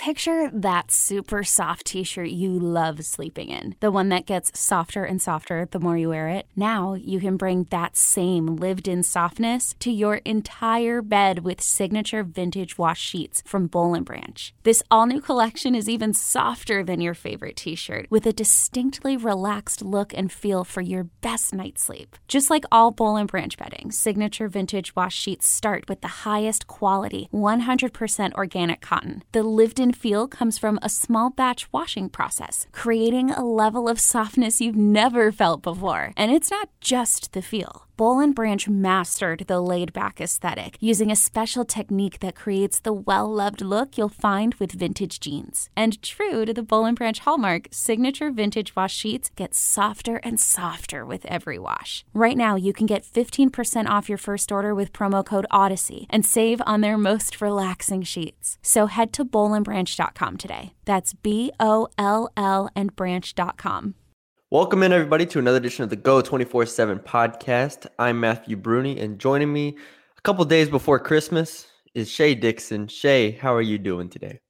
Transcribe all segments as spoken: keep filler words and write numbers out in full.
Picture that super soft t-shirt you love sleeping in. The one that gets softer and softer the more you wear it. Now you can bring that same lived-in softness to your entire bed with signature vintage wash sheets from Boll and Branch. This all-new collection is even softer than your favorite t-shirt, with a distinctly relaxed look and feel for your best night's sleep. Just like all Boll and Branch bedding, signature vintage wash sheets start with the highest quality, one hundred percent organic cotton. The lived-in feel comes from a small batch washing process, creating a level of softness you've never felt before. And it's not just the feel. Boll and Branch mastered the laid-back aesthetic using a special technique that creates the well-loved look you'll find with vintage jeans. And true to the Boll and Branch hallmark, signature vintage wash sheets get softer and softer with every wash. Right now, you can get fifteen percent off your first order with promo code Odyssey and save on their most relaxing sheets. So head to boll and branch dot com today. That's B O L L and branch dot com. Welcome in, everybody, to another edition of the Go twenty-four seven podcast. I'm Matthew Bruni, and joining me a couple days before Christmas is Shea Dixon. Shea, how are you doing today?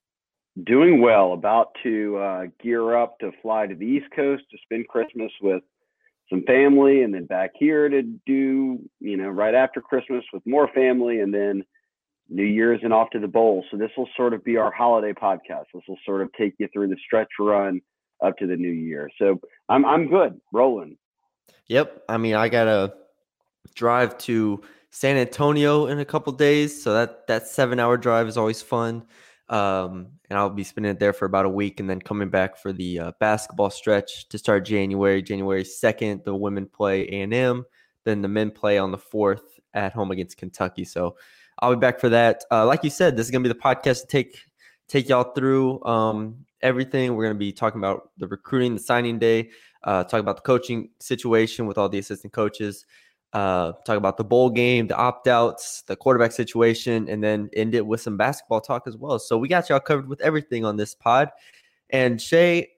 Doing well. About to uh, gear up to fly to the East Coast to spend Christmas with some family, and then back here to do, you know, right after Christmas with more family, and then New Year's and off to the bowl. So this will sort of be our holiday podcast. This will sort of take you through the stretch run up to the new year. So I'm I'm good, rolling. Yep. I mean, I gotta drive to San Antonio in a couple days, so that that seven hour drive is always fun. Um, and I'll be spending it there for about a week, and then coming back for the uh, basketball stretch to start January. January second, the women play A and M. Then the men play on the fourth at home against Kentucky. So I'll be back for that. Uh, like you said, this is gonna be the podcast to take take y'all through um, everything. We're going to be talking about the recruiting, the signing day, uh, talk about the coaching situation with all the assistant coaches, uh, talk about the bowl game, the opt-outs, the quarterback situation, and then end it with some basketball talk as well. So we got y'all covered with everything on this pod. And Shea,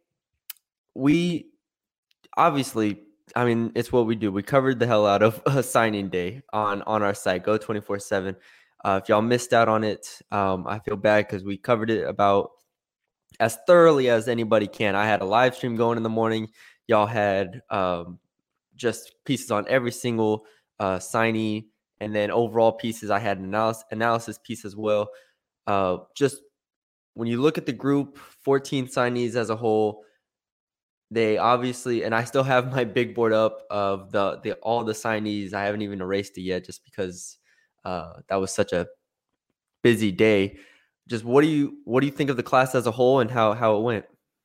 we obviously, I mean, it's what we do. We covered the hell out of a signing day on, on our site, Go twenty-four seven. Uh, if y'all missed out on it, um, I feel bad because we covered it about as thoroughly as anybody can. I had a live stream going in the morning. Y'all had um, just pieces on every single uh, signee, and then overall pieces. I had an analysis, analysis piece as well. Uh, just when you look at the group, fourteen signees as a whole, they obviously, and I still have my big board up of the, the all the signees. I haven't even erased it yet just because uh, that was such a busy day. Just what do you what do you think of the class as a whole and how how it went?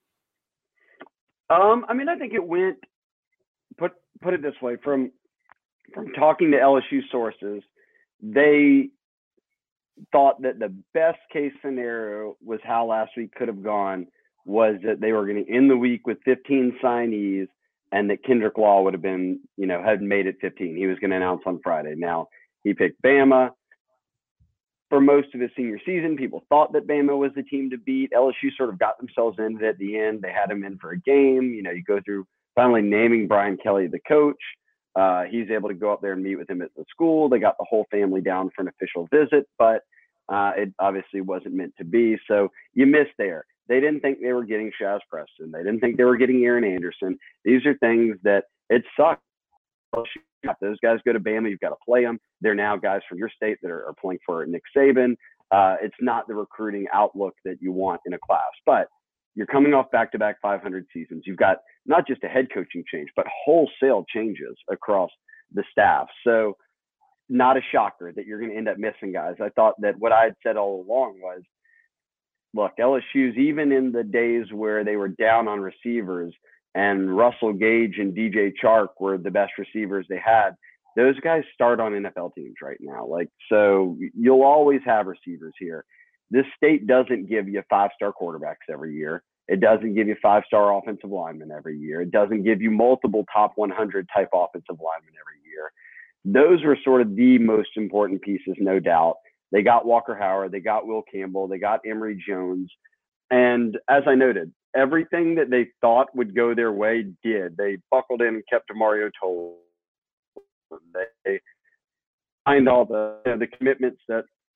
Um, I mean, I think it went. Put put it this way: from from talking to L S U sources, they thought that the best case scenario was how last week could have gone. Was that they were going to end the week with fifteen signees, and that Kendrick Law would have been, you know, had made it fifteen. He was going to announce on Friday. Now he picked Bama. For most of his senior season, people thought that Bama was the team to beat. L S U sort of got themselves in it at the end. They had him in for a game. You know, you go through finally naming Brian Kelly the coach. Uh, he's able to go up there and meet with him at the school. They got the whole family down for an official visit, but uh, it obviously wasn't meant to be. So you missed there. They didn't think they were getting Shaz Preston. They didn't think they were getting Aaron Anderson. These are things that it sucks. Those guys go to Bama, you've got to play them. They're now guys from your state that are, are playing for Nick Saban. Uh, it's not the recruiting outlook that you want in a class, but you're coming off back-to-back five hundred seasons. You've got not just a head coaching change, but wholesale changes across the staff. So not a shocker that you're going to end up missing guys. I thought that what I had said all along was, look, L S U's, even in the days where they were down on receivers, and Russell Gage and D J Chark were the best receivers they had, those guys start on N F L teams right now. Like, so you'll always have receivers here. This state doesn't give you five-star quarterbacks every year. It doesn't give you five-star offensive linemen every year. It doesn't give you multiple top one hundred type offensive linemen every year. Those were sort of the most important pieces, no doubt. They got Walker Howard. They got Will Campbell. They got Emory Jones. And as I noted, everything that they thought would go their way did. They buckled in and kept Mario Toll. They signed all the, you know, the commitments that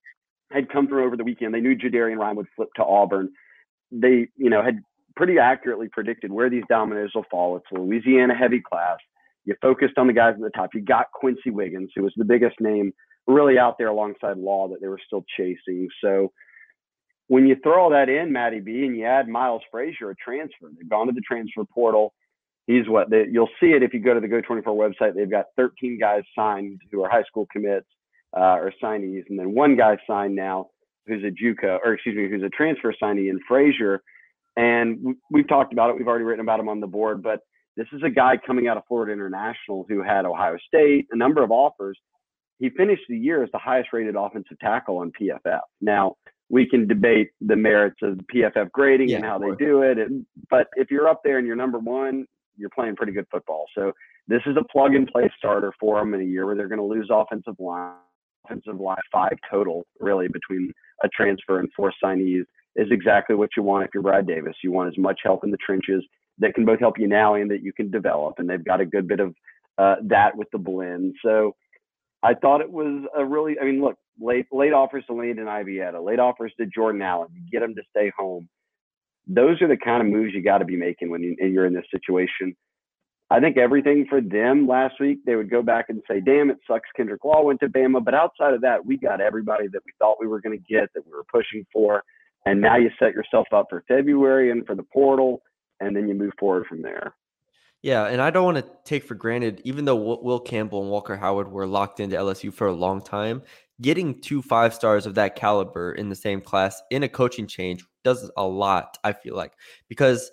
had come from over the weekend. They knew Jadarian Ryan would flip to Auburn. They, you know, had pretty accurately predicted where these dominoes will fall. It's a Louisiana heavy class. You focused on the guys at the top. You got Quincy Wiggins, who was the biggest name really out there alongside Law that they were still chasing. So when you throw all that in, Matty B, and you add Miles Frazier, a transfer, they've gone to the transfer portal. He's what they, you'll see it if you go to the Go twenty-four website. They've got thirteen guys signed who are high school commits uh, or signees, and then one guy signed now who's a JUCO, or excuse me, who's a transfer signee in Frazier. And we've talked about it. We've already written about him on the board, but this is a guy coming out of Florida International who had Ohio State, a number of offers. He finished the year as the highest rated offensive tackle on P F F. Now, we can debate the merits of P F F grading yeah, and how they do it. And, but if you're up there and you're number one, you're playing pretty good football. So this is a plug and play starter for them in a year where they're going to lose offensive line, offensive line five total, really, between a transfer and four signees is exactly what you want if you're Brad Davis. You want as much help in the trenches that can both help you now and that you can develop. And they've got a good bit of uh, that with the blend. So I thought it was a really, I mean, look, late late offers to Landon Ivietta, late offers to Jordan Allen. You get them to stay home. Those are the kind of moves you got to be making when you, you're in this situation. I think everything for them last week, they would go back and say, damn, it sucks Kendrick Law went to Bama. But outside of that, we got everybody that we thought we were going to get, that we were pushing for. And now you set yourself up for February and for the portal, and then you move forward from there. Yeah, and I don't want to take for granted, even though Will Campbell and Walker Howard were locked into L S U for a long time, getting two five stars of that caliber in the same class in a coaching change does a lot, I feel like, because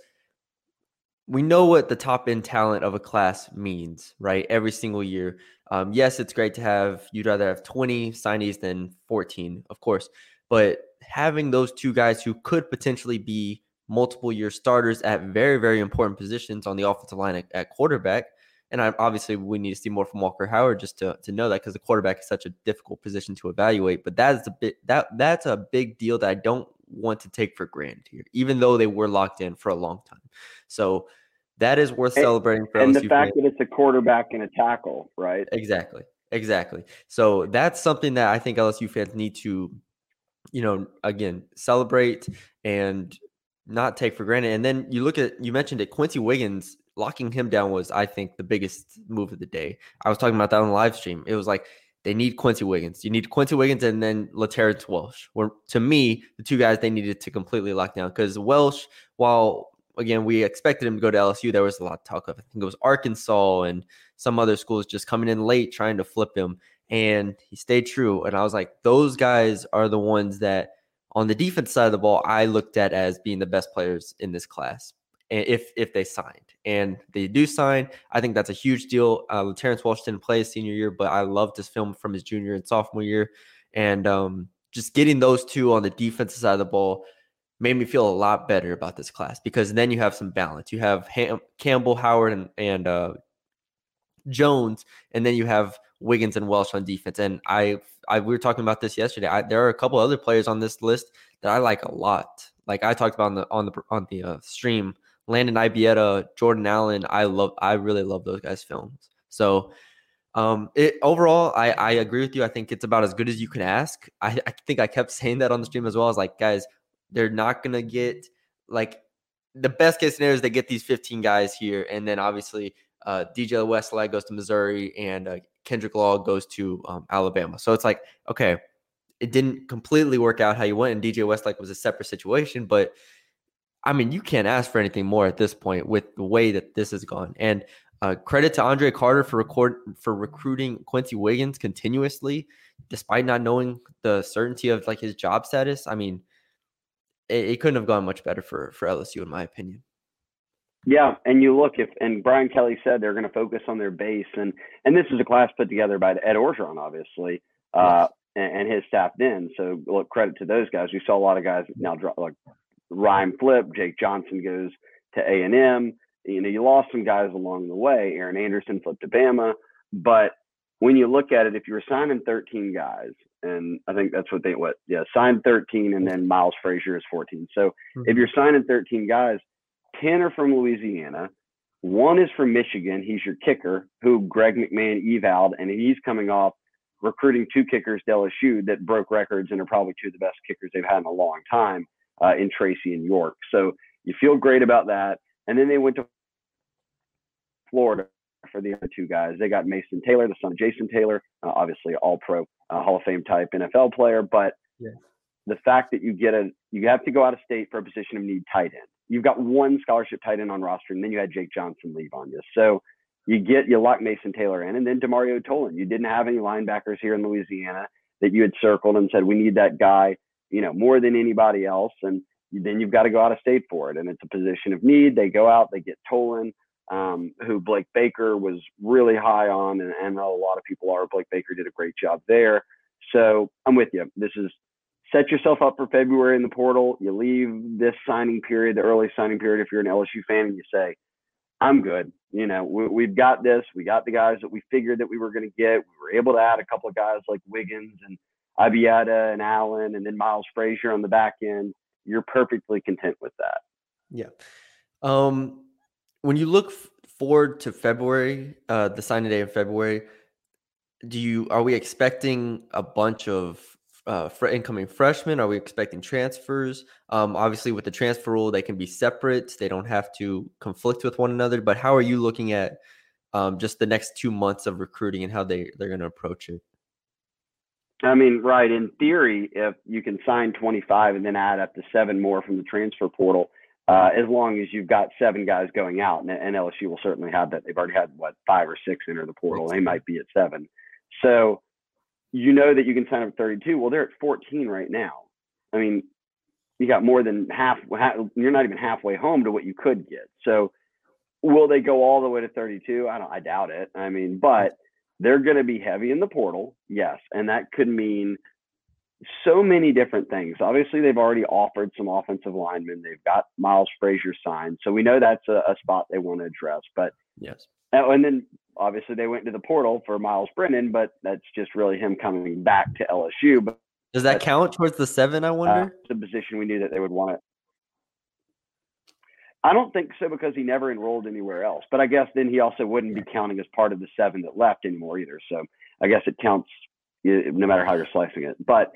we know what the top end talent of a class means, right? Every single year. Um, yes, it's great to have, you'd rather have twenty signees than fourteen, of course, but having those two guys who could potentially be multiple year starters at very, very important positions on the offensive line at, at quarterback. And I, obviously we need to see more from Walker Howard just to, to know that, because the quarterback is such a difficult position to evaluate. But that is a bit that that's a big deal that I don't want to take for granted here, even though they were locked in for a long time. So that is worth and, celebrating for and L S U the fact fans. that it's a quarterback and a tackle, right? Exactly. Exactly. So that's something that I think L S U fans need to, you know, again, celebrate and not take for granted. And then you look at, you mentioned it, Quincy Wiggins, locking him down was, I think, the biggest move of the day. I was talking about that on the live stream. It was like, they need Quincy Wiggins. You need Quincy Wiggins and then LaTerrence Welsh, were, to me, the two guys they needed to completely lock down. Because Welsh, while, again, we expected him to go to L S U, there was a lot of talk of, I think it was Arkansas and some other schools just coming in late trying to flip him. And he stayed true. And I was like, those guys are the ones that, on the defense side of the ball, I looked at as being the best players in this class, if if they signed. And they do sign. I think that's a huge deal. Uh, Terrence Walsh didn't play his senior year, but I loved his film from his junior and sophomore year. And um, just getting those two on the defensive side of the ball made me feel a lot better about this class, because then you have some balance. You have Ham- Campbell, Howard, and, and uh, Jones, and then you have Wiggins and Welsh on defense. And I, I we were talking about this yesterday. I, there are a couple other players on this list that I like a lot. Like I talked about on the on the on the uh, stream, Landon Ivietta, Jordan Allen. I love, I really love those guys' films. So, um, it overall, I I agree with you. I think it's about as good as you can ask. I, I think I kept saying that on the stream as well. I was like, guys, they're not gonna get, like, the best case scenario is they get these fifteen guys here, and then obviously uh, D J Westlake goes to Missouri, and uh, Kendrick Law goes to um, Alabama. So it's like, okay, it didn't completely work out how you went, and D J Westlake was a separate situation. But, I mean, you can't ask for anything more at this point with the way that this has gone. And uh, credit to Andre Carter for record for recruiting Quincy Wiggins continuously, despite not knowing the certainty of, like, his job status. I mean, it, it couldn't have gone much better for, for L S U, in my opinion. Yeah, and you look, if and Brian Kelly said they're going to focus on their base, and and this is a class put together by Ed Orgeron, obviously, uh, yes. and, and his staff then. So look, credit to those guys. We saw a lot of guys now drop, like Ryan Flip, Jake Johnson goes to A and M. You know, you lost some guys along the way. Aaron Anderson flipped to Bama, but when you look at it, if you were signing thirteen guys, and I think that's what they what yeah signed thirteen, and then Miles Frazier is fourteen. So mm-hmm. if you're signing thirteen guys, ten are from Louisiana. One is from Michigan. He's your kicker, who Greg McMahon evaled, and he's coming off recruiting two kickers to L S U that broke records and are probably two of the best kickers they've had in a long time uh, in Tracy and York. So you feel great about that. And then they went to Florida for the other two guys. They got Mason Taylor, the son of Jason Taylor, uh, obviously all-pro, uh, Hall of Fame type N F L player. But yeah. the fact that you get a, you have to go out of state for a position of need tight end. You've got one scholarship tight end on roster, and then you had Jake Johnson leave on you. So you get, you lock Mason Taylor in, and then Demario Tolan. You didn't have any linebackers here in Louisiana that you had circled and said, we need that guy, you know, more than anybody else. And then you've got to go out of state for it. And it's a position of need. They go out, they get Tolan, um, who Blake Baker was really high on. And, and a lot of people are. Blake Baker did a great job there. So I'm with you. This is, set yourself up for February in the portal. You leave this signing period, the early signing period, if you're an L S U fan, and you say, I'm good. You know, we, we've got this. We got the guys that we figured that we were going to get. We were able to add a couple of guys like Wiggins and Ibieta and Allen, and then Miles Frazier on the back end. You're perfectly content with that. Yeah. Um, when you look f- forward to February, uh, the signing day in February, do you are we expecting a bunch of uh, fr- incoming freshmen? Are we expecting transfers? Um, obviously, with the transfer rule, they can be separate. They don't have to conflict with one another. But how are you looking at um, just the next two months of recruiting and how they, they're going to approach it? I mean, right. In theory, if you can sign twenty-five and then add up to seven more from the transfer portal, uh, as long as you've got seven guys going out, and, and L S U will certainly have that. They've already had, what, five or six enter the portal. They might be at seven. So you know that you can sign up at thirty-two. Well, they're at fourteen right now. I mean, you got more than half. You're not even halfway home to what you could get. So will they go all the way to thirty-two? I don't. I doubt it. I mean, but they're going to be heavy in the portal, yes, and that could mean so many different things. Obviously, they've already offered some offensive linemen. They've got Miles Frazier signed, so we know that's a, a spot they want to address. But yes, and then obviously they went to the portal for Miles Brennan, but that's just really him coming back to L S U. But does that count towards the seven? I wonder. Uh, the position we knew that they would want it. I don't think so, because he never enrolled anywhere else. But I guess then he also wouldn't be counting as part of the seven that left anymore either. So I guess it counts no matter how you're slicing it. But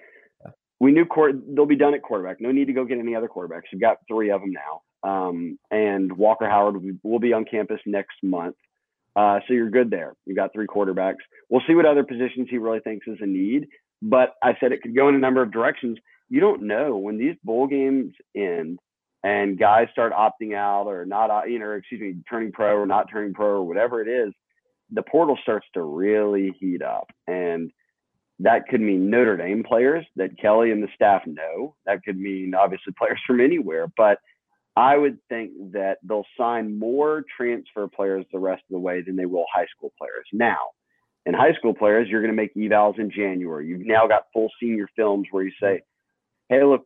we knew court, they'll be done at quarterback. No need to go get any other quarterbacks. We've got three of them now. Um, and Walker Howard will be on campus next month. Uh, so you're good there. You've got three quarterbacks. We'll see what other positions he really thinks is a need. But I said it could go in a number of directions. You don't know when these bowl games end and guys start opting out or not, you know, excuse me, turning pro or not turning pro or whatever it is, the portal starts to really heat up. And that could mean Notre Dame players that Kelly and the staff know. That could mean obviously players from anywhere. But I would think that they'll sign more transfer players the rest of the way than they will high school players. Now, in high school players, you're going to make evals in January. You've now got full senior films where you say, hey, look,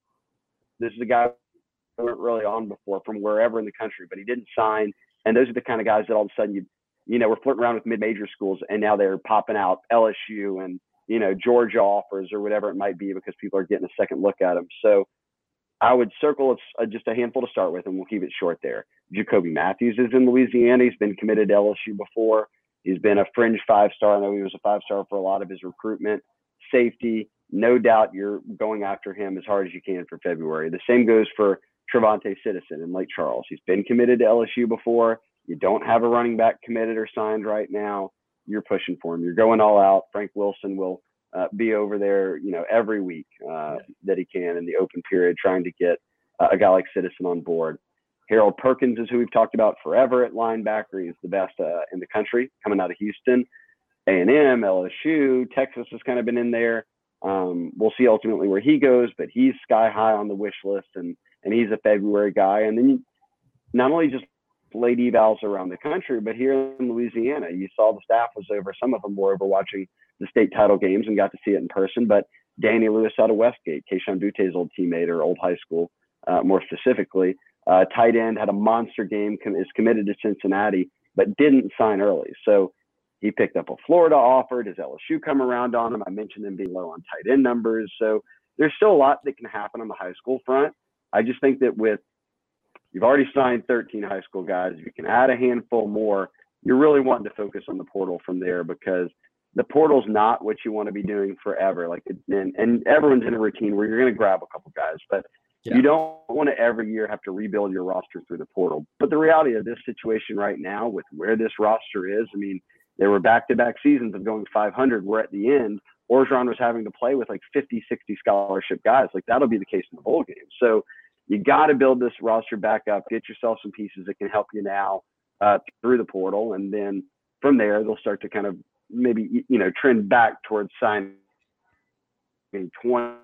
this is a guy we weren't really on before from wherever in the country, but he didn't sign. And those are the kind of guys that all of a sudden, you you know, we're flirting around with mid-major schools, and now they're popping out L S U and, you know, Georgia offers or whatever it might be because people are getting a second look at them. So I would circle just a handful to start with, and we'll keep it short there. Jacoby Matthews is in Louisiana. He's been committed to L S U before. He's been a fringe five-star. I know he was a five-star for a lot of his recruitment. Safety, no doubt you're going after him as hard as you can for February. The same goes for Trevante Citizen in Lake Charles. He's been committed to L S U before. You don't have a running back committed or signed right now. You're pushing for him. You're going all out. Frank Wilson will uh, be over there, you know, every week uh, that he can in the open period, trying to get uh, a guy like Citizen on board. Harold Perkins is who we've talked about forever at linebacker. He's the best uh, in the country coming out of Houston. A and M, L S U, Texas has kind of been in there. Um, we'll see ultimately where he goes, but he's sky high on the wish list, and and he's a February guy. And then you not only just late evals around the country, but here in Louisiana, you saw the staff was over. Some of them were over watching the state title games and got to see it in person. But Danny Lewis out of Westgate, Keishawn Butte's old teammate or old high school, uh, more specifically, uh, tight end, had a monster game, com- is committed to Cincinnati, but didn't sign early. So he picked up a Florida offer. Does L S U come around on him? I mentioned him being low on tight end numbers. So there's still a lot that can happen on the high school front. I just think that with you've already signed thirteen high school guys, if you can add a handful more, you're really wanting to focus on the portal from there, because the portal's not what you want to be doing forever. Like, and, and everyone's in a routine where you're going to grab a couple guys, but yeah. you don't want to every year have to rebuild your roster through the portal. But the reality of this situation right now with where this roster is, I mean, there were back-to-back seasons of going five hundred. Where at the end, Orgeron was having to play with like fifty, sixty scholarship guys. Like, that'll be the case in the bowl game. So you got to build this roster back up, get yourself some pieces that can help you now uh, through the portal. And then from there, they'll start to kind of maybe, you know, trend back towards signing twenty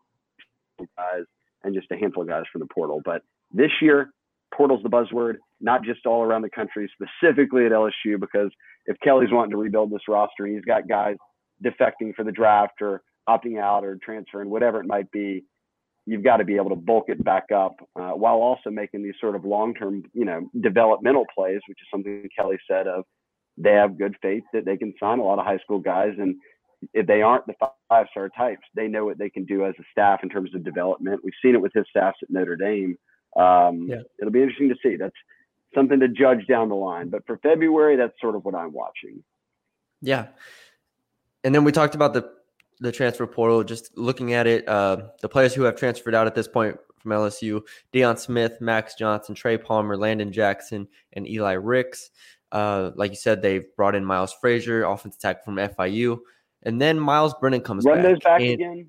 guys and just a handful of guys from the portal. But this year, portal's the buzzword, not just all around the country, specifically at L S U, because if Kelly's wanting to rebuild this roster and he's got guys defecting for the draft or opting out or transferring, whatever it might be, you've got to be able to bulk it back up uh, while also making these sort of long-term, you know, developmental plays, which is something Kelly said of they have good faith that they can sign a lot of high school guys. And if they aren't the five-star types, they know what they can do as a staff in terms of development. We've seen it with his staffs at Notre Dame. Um, yeah. It'll be interesting to see. That's something to judge down the line. But for February, that's sort of what I'm watching. Yeah. And then we talked about the the transfer portal, just looking at it, uh, the players who have transferred out at this point from L S U, Deion Smith, Max Johnson, Trey Palmer, Landon Jackson, and Eli Ricks. Uh, like you said, they've brought in Miles Frazier, offensive tackle from F I U. And then Miles Brennan comes Run back. Run those back and, again.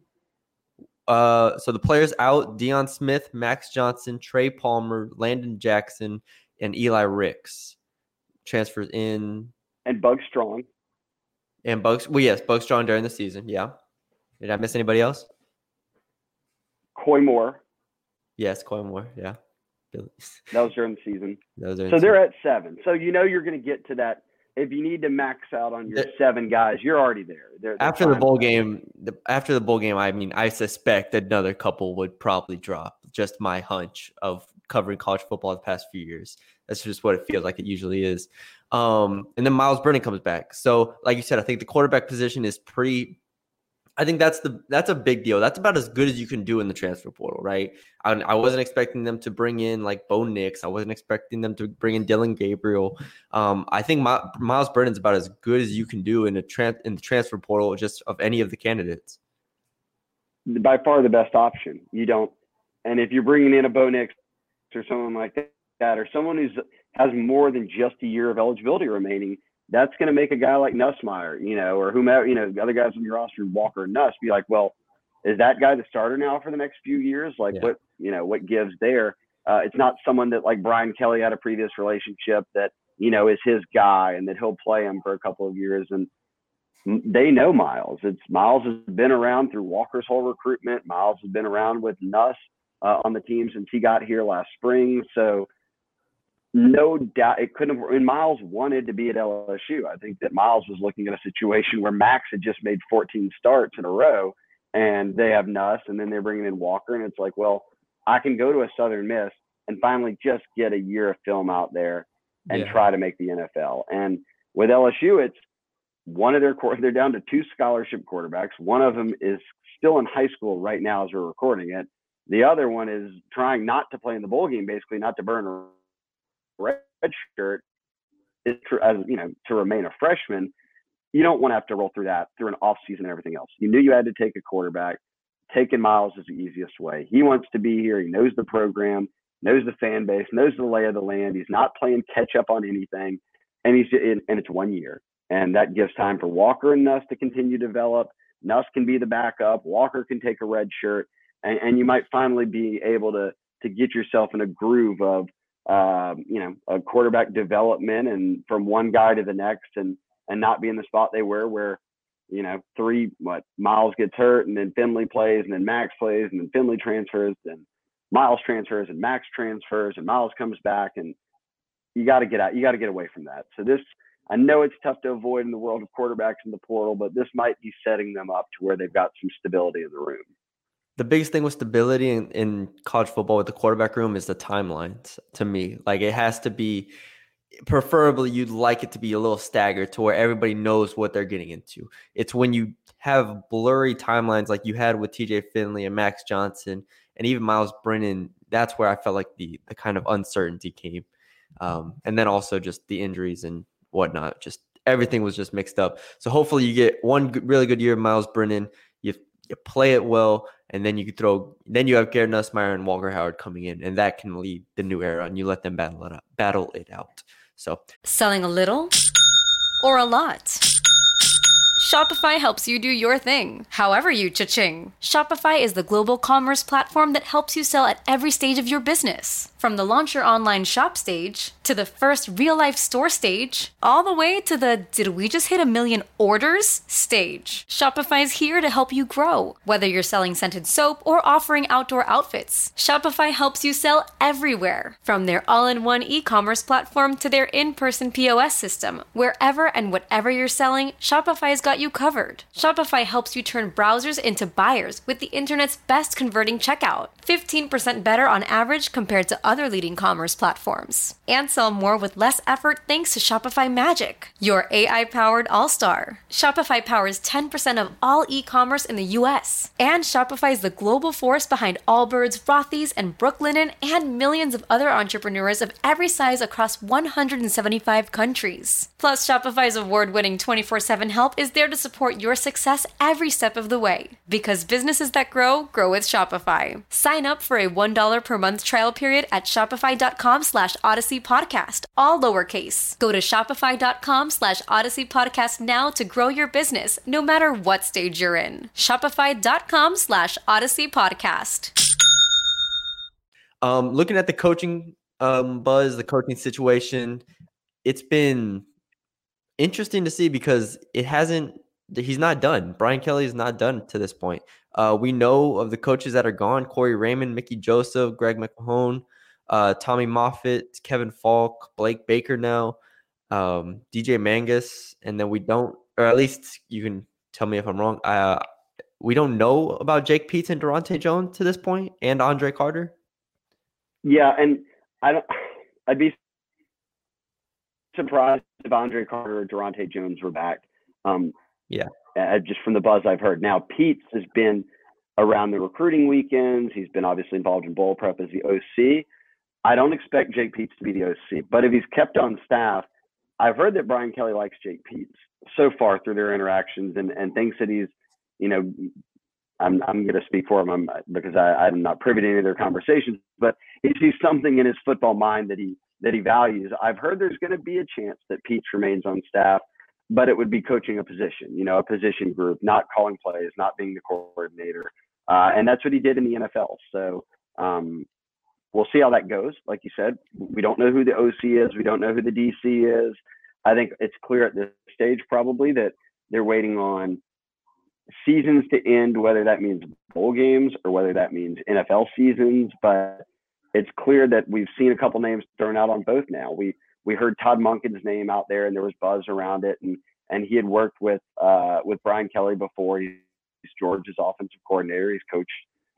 Uh, so the players out, Deion Smith, Max Johnson, Trey Palmer, Landon Jackson, and Eli Ricks. Transfers in. And Bug Strong. And Bugs, well, yes, Bug Strong during the season, yeah. Did I miss anybody else? Coy Moore. Yes, Coy Moore, yeah. That was during the season. That was during so the they're season. at seven. So you know you're going to get to that. If you need to max out on your the, seven guys, you're already there. They're, they're after the bowl game, the, after the bowl game, I mean, I suspect that another couple would probably drop. Just my hunch of covering college football the past few years. That's just what it feels like it usually is. Um, and then Miles Brennan comes back. So, like you said, I think the quarterback position is pretty. I think that's the that's a big deal. That's about as good as you can do in the transfer portal, right? I, I wasn't expecting them to bring in like Bo Nix. I wasn't expecting them to bring in Dylan Gabriel. Um, I think My, Miles Brennan's about as good as you can do in a tran- in the transfer portal, just of any of the candidates. By far the best option. You don't, and if you're bringing in a Bo Nix or someone like that, or someone who's has more than just a year of eligibility remaining, that's going to make a guy like Nussmeier, you know, or whomever, you know, the other guys on your roster, Walker and Nuss, be like, well, is that guy the starter now for the next few years? Like, yeah. what, you know, what gives there? Uh, it's not someone that like Brian Kelly had a previous relationship that, you know, is his guy and that he'll play him for a couple of years. And they know Miles. It's Miles has been around through Walker's whole recruitment. Miles has been around with Nuss uh, on the team since he got here last spring. So, no doubt it couldn't have, and Miles wanted to be at L S U. I think that Miles was looking at a situation where Max had just made fourteen starts in a row and they have Nuss and then they're bringing in Walker. And it's like, well, I can go to a Southern Miss and finally just get a year of film out there and yeah. try to make the N F L. And with L S U, it's one of their, they're down to two scholarship quarterbacks. One of them is still in high school right now as we're recording it. The other one is trying not to play in the bowl game, basically not to burn a red shirt is to, as you know, to remain a freshman. You don't want to have to roll through that through an off season and everything else. You knew you had to take a quarterback. Taking Miles is the easiest way. He wants to be here. He knows the program, knows the fan base, knows the lay of the land. He's not playing catch up on anything, and he's in, and it's one year, and that gives time for Walker and Nuss to continue to develop. Nuss can be the backup. Walker can take a red shirt, and, and you might finally be able to to get yourself in a groove of Um, you know, a quarterback development and from one guy to the next and, and not be in the spot they were where, you know, three, what, Miles gets hurt and then Finley plays and then Max plays and then Finley transfers and Miles transfers and Max transfers and Miles comes back and you got to get out, you got to get away from that. So this, I know it's tough to avoid in the world of quarterbacks in the portal, but this might be setting them up to where they've got some stability in the room. The biggest thing with stability in, in college football with the quarterback room is the timelines to me. Like it has to be, preferably you'd like it to be a little staggered to where everybody knows what they're getting into. It's when you have blurry timelines like you had with T J Finley and Max Johnson and even Miles Brennan, that's where I felt like the, the kind of uncertainty came. Um, and then also just the injuries and whatnot just everything was just mixed up. So hopefully you get one good, really good year of Miles Brennan. You you play it well, and then you can throw. Then you have Garrett Nussmeier and Walker Howard coming in, and that can lead the new era. And you let them battle it out. Battle it out. So selling a little or a lot. Shopify helps you do your thing, however you cha-ching. Shopify is the global commerce platform that helps you sell at every stage of your business. From the launch your online shop stage, to the first real-life store stage, all the way to the did we just hit a million orders stage. Shopify's here to help you grow. Whether you're selling scented soap or offering outdoor outfits, Shopify helps you sell everywhere. From their all-in-one e-commerce platform to their in-person P O S system, wherever and whatever you're selling, Shopify's got you covered. Shopify helps you turn browsers into buyers with the internet's best converting checkout. fifteen percent better on average compared to other leading commerce platforms. And sell more with less effort thanks to Shopify Magic, your A I-powered all-star. Shopify powers ten percent of all e-commerce in the U S. And Shopify is the global force behind Allbirds, Rothy's, and Brooklinen, and millions of other entrepreneurs of every size across one hundred seventy-five countries. Plus, Shopify's award-winning twenty-four seven help is there to support your success every step of the way. Because businesses that grow, grow with Shopify. Sign up for a one dollar per month trial period at shopify.com slash Odyssey Podcast, all lowercase. Go to shopify.com slash Odyssey Podcast now to grow your business, no matter what stage you're in. Shopify.com slash Odyssey Podcast. Um, looking at the coaching um, buzz, the coaching situation, it's been interesting to see because it hasn't, he's not done. Brian Kelly is not done to this point. Uh, we know of the coaches that are gone: Corey Raymond, Mickey Joseph, Greg McMahon, uh, Tommy Moffitt, Kevin Falk, Blake Baker now, um, D J Mangus, and then we don't, or at least you can tell me if I'm wrong, uh, we don't know about Jake Peetz and Durante Jones to this point, and Andre Carter. Yeah, and I don't. I'd be surprised if Andre Carter or Durante Jones were back. Um, yeah, uh, just from the buzz I've heard. Now, Peetz has been around the recruiting weekends. He's been obviously involved in bowl prep as the O C. I don't expect Jake Peetz to be the O C, but if he's kept on staff, I've heard that Brian Kelly likes Jake Peetz so far through their interactions, and, and thinks that he's, you know, I'm I'm going to speak for him I'm, because I, I'm not privy to any of their conversations, but he sees something in his football mind that he that he values. I've heard there's going to be a chance that Peetz remains on staff, but it would be coaching a position, you know, a position group, not calling plays, not being the coordinator, uh, and that's what he did in the N F L. So um, we'll see how that goes. Like you said, we don't know who the O C is, we don't know who the D C is. I think it's clear at this stage probably that they're waiting on seasons to end, whether that means bowl games or whether that means N F L seasons. But it's clear that we've seen a couple names thrown out on both now. We we heard Todd Monken's name out there, and there was buzz around it, and and he had worked with uh, with Brian Kelly before. He's Georgia's offensive coordinator. He's coached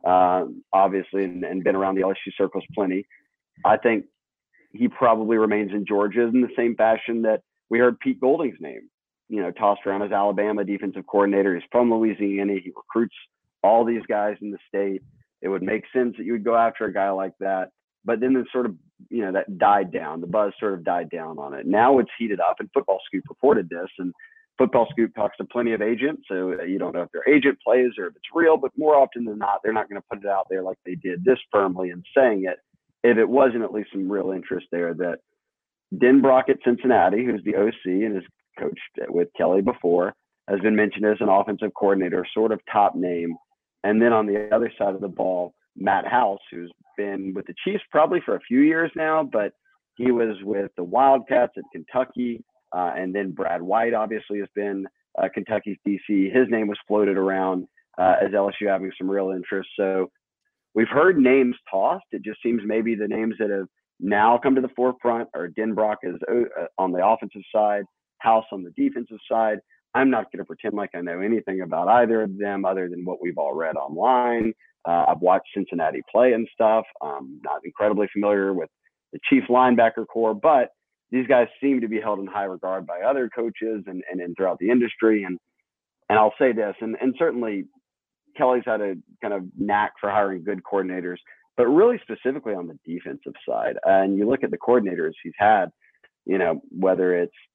um, obviously and, and been around the L S U circles plenty. I think he probably remains in Georgia in the same fashion that we heard Pete Golding's name, you know, tossed around as Alabama defensive coordinator. He's from Louisiana. He recruits all these guys in the state. It would make sense that you would go after a guy like that. But then it sort of, you know, that died down. The buzz sort of died down on it. Now it's heated up, and Football Scoop reported this, and Football Scoop talks to plenty of agents. So you don't know if their agent plays or if it's real, but more often than not, they're not going to put it out there like they did this firmly in saying it, if it wasn't at least some real interest there that Denbrock at Cincinnati, who's the O C and has coached with Kelly before, has been mentioned as an offensive coordinator, sort of top name. And then on the other side of the ball, Matt House, who's been with the Chiefs probably for a few years now, but he was with the Wildcats at Kentucky. Uh, and then Brad White obviously has been uh, Kentucky's D C. His name was floated around uh, as L S U having some real interest. So we've heard names tossed. It just seems maybe the names that have now come to the forefront are Denbrock as, uh, on the offensive side, House on the defensive side. I'm not going to pretend like I know anything about either of them other than what we've all read online. Uh, I've watched Cincinnati play and stuff. I'm not incredibly familiar with the Chiefs linebacker core, but these guys seem to be held in high regard by other coaches and, and, and throughout the industry. And and I'll say this, and, and certainly Kelly's had a kind of knack for hiring good coordinators, but really specifically on the defensive side. And you look at the coordinators he's had, you know, whether it's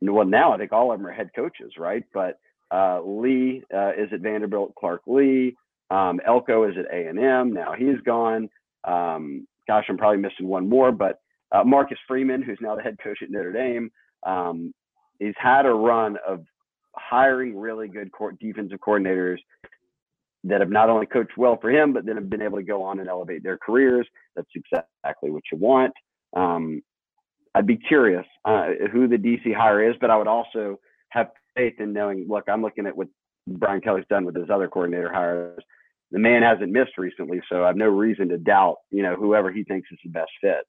well, now I think all of them are head coaches, right? But uh, Lee uh, is at Vanderbilt, Clark Lee. Um, Elko is at A and M. Now he's gone. Um, gosh, I'm probably missing one more, but uh, Marcus Freeman, who's now the head coach at Notre Dame, um, he's had a run of hiring really good court defensive coordinators that have not only coached well for him, but then have been able to go on and elevate their careers. That's exactly what you want. Um, I'd be curious uh, who the D C hire is, but I would also have faith in knowing, look, I'm looking at what Brian Kelly's done with his other coordinator hires. The man hasn't missed recently, so I have no reason to doubt, you know, whoever he thinks is the best fit.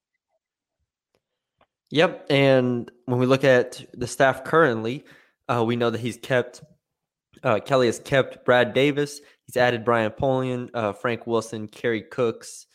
Yep. And when we look at the staff currently, uh, we know that he's kept, uh, Kelly has kept Brad Davis. He's added Brian Polian, uh, Frank Wilson, Kerry Cooks.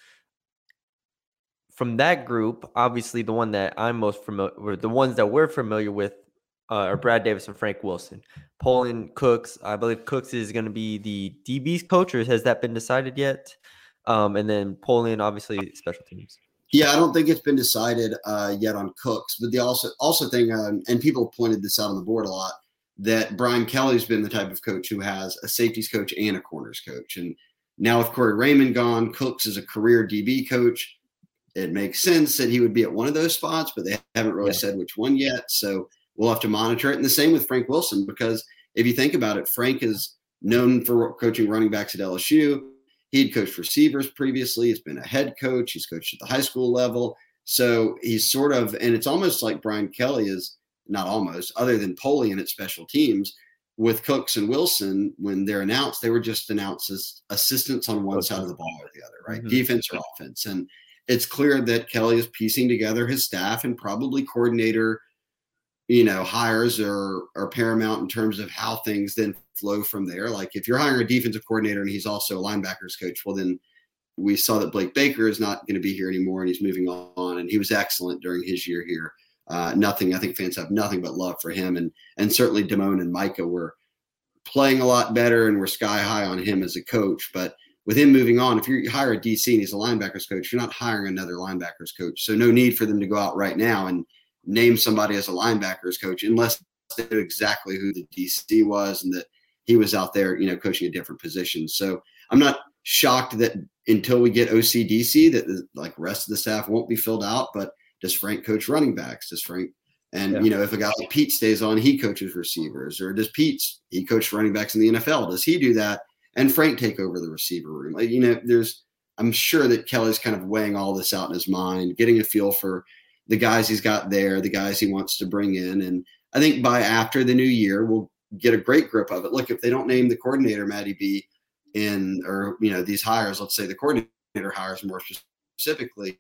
From that group, obviously the one that I'm most familiar with, the ones that we're familiar with uh, are Brad Davis and Frank Wilson. Polian, Cooks, I believe Cooks is going to be the D B's coach, or has that been decided yet? Um, and then Polian, obviously, special teams. Yeah, I don't think it's been decided uh, yet on Cooks, but the also also thing, um, and people pointed this out on the board a lot, that Brian Kelly's been the type of coach who has a safeties coach and a corners coach. And now with Corey Raymond gone, Cooks is a career D B coach. It makes sense that he would be at one of those spots, but they haven't really yeah. said which one yet. So we'll have to monitor it. And the same with Frank Wilson, because if you think about it, Frank is known for coaching running backs at L S U. He'd coached receivers previously. He's been a head coach. He's coached at the high school level. So he's sort of, and it's almost like Brian Kelly is, not almost, other than Polian at special teams, with Cooks and Wilson, when they're announced, they were just announced as assistants on one okay. side of the ball or the other, right? Mm-hmm. Defense or offense. And it's clear that Kelly is piecing together his staff, and probably coordinator, you know, hires are, are paramount in terms of how things then flow from there. Like if you're hiring a defensive coordinator and he's also a linebackers coach, well, then we saw that Blake Baker is not going to be here anymore and he's moving on, and he was excellent during his year here. Uh, nothing, I think fans have nothing but love for him. And, and certainly Damone and Micah were playing a lot better and were sky high on him as a coach. But with him moving on, if you hire a D C and he's a linebackers coach, you're not hiring another linebackers coach. So no need for them to go out right now and name somebody as a linebackers coach unless they knew exactly who the D C was and that he was out there, you know, coaching a different position. So I'm not shocked that until we get O C D C that the like rest of the staff won't be filled out. But does Frank coach running backs? Does Frank and, yeah. you know, if a guy like Pete stays on, he coaches receivers, or does Pete's, he coached running backs in the N F L? Does he do that? And Frank take over the receiver room? Like, you know, there's, I'm sure that Kelly's kind of weighing all this out in his mind, getting a feel for the guys he's got there, the guys he wants to bring in. And I think by after the new year, we'll get a great grip of it. Look, if they don't name the coordinator, Matty B, in, or, you know, these hires, let's say the coordinator hires more specifically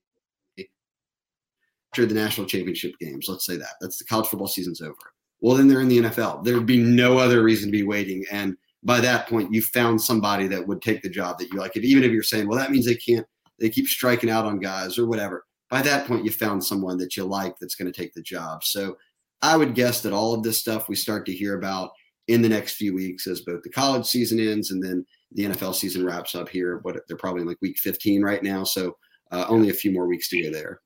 after the national championship games, let's say that, that's the college football season's over. Well, then they're in the N F L. There'd be no other reason to be waiting. And by that point, you found somebody that would take the job that you like. If, even if you're saying, well, that means they can't, they keep striking out on guys or whatever. By that point, you found someone that you like that's going to take the job. So I would guess that all of this stuff we start to hear about in the next few weeks as both the college season ends and then the N F L season wraps up here. But they're probably in like week fifteen right now. So uh, only a few more weeks to go there.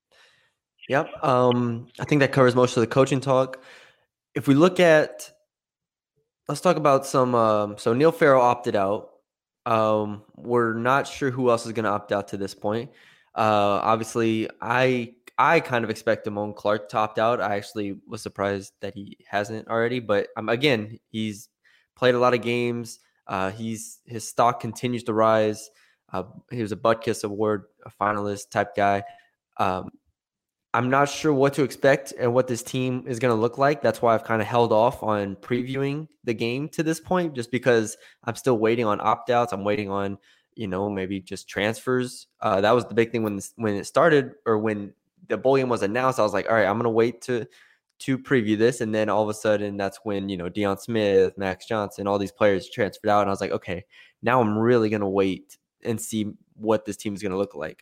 Yep. Um, I think that covers most of the coaching talk. If we look at, let's talk about some, um, so Neil Farrell opted out. Um, we're not sure who else is going to opt out to this point. Uh, obviously, I I kind of expect Damone Clark to opt out. I actually was surprised that he hasn't already. But um, again, he's played a lot of games. Uh, he's his stock continues to rise. Uh, he was a Butkus Award a finalist type guy. Um, I'm not sure what to expect and what this team is going to look like. That's why I've kind of held off on previewing the game to this point, just because I'm still waiting on opt-outs. I'm waiting on, you know, maybe just transfers. Uh, that was the big thing when this, when it started, or when the bowl game was announced. I was like, all right, I'm going to wait to to preview this. And then all of a sudden, that's when, you know, Deion Smith, Max Johnson, all these players transferred out. And I was like, okay, now I'm really going to wait and see what this team is going to look like.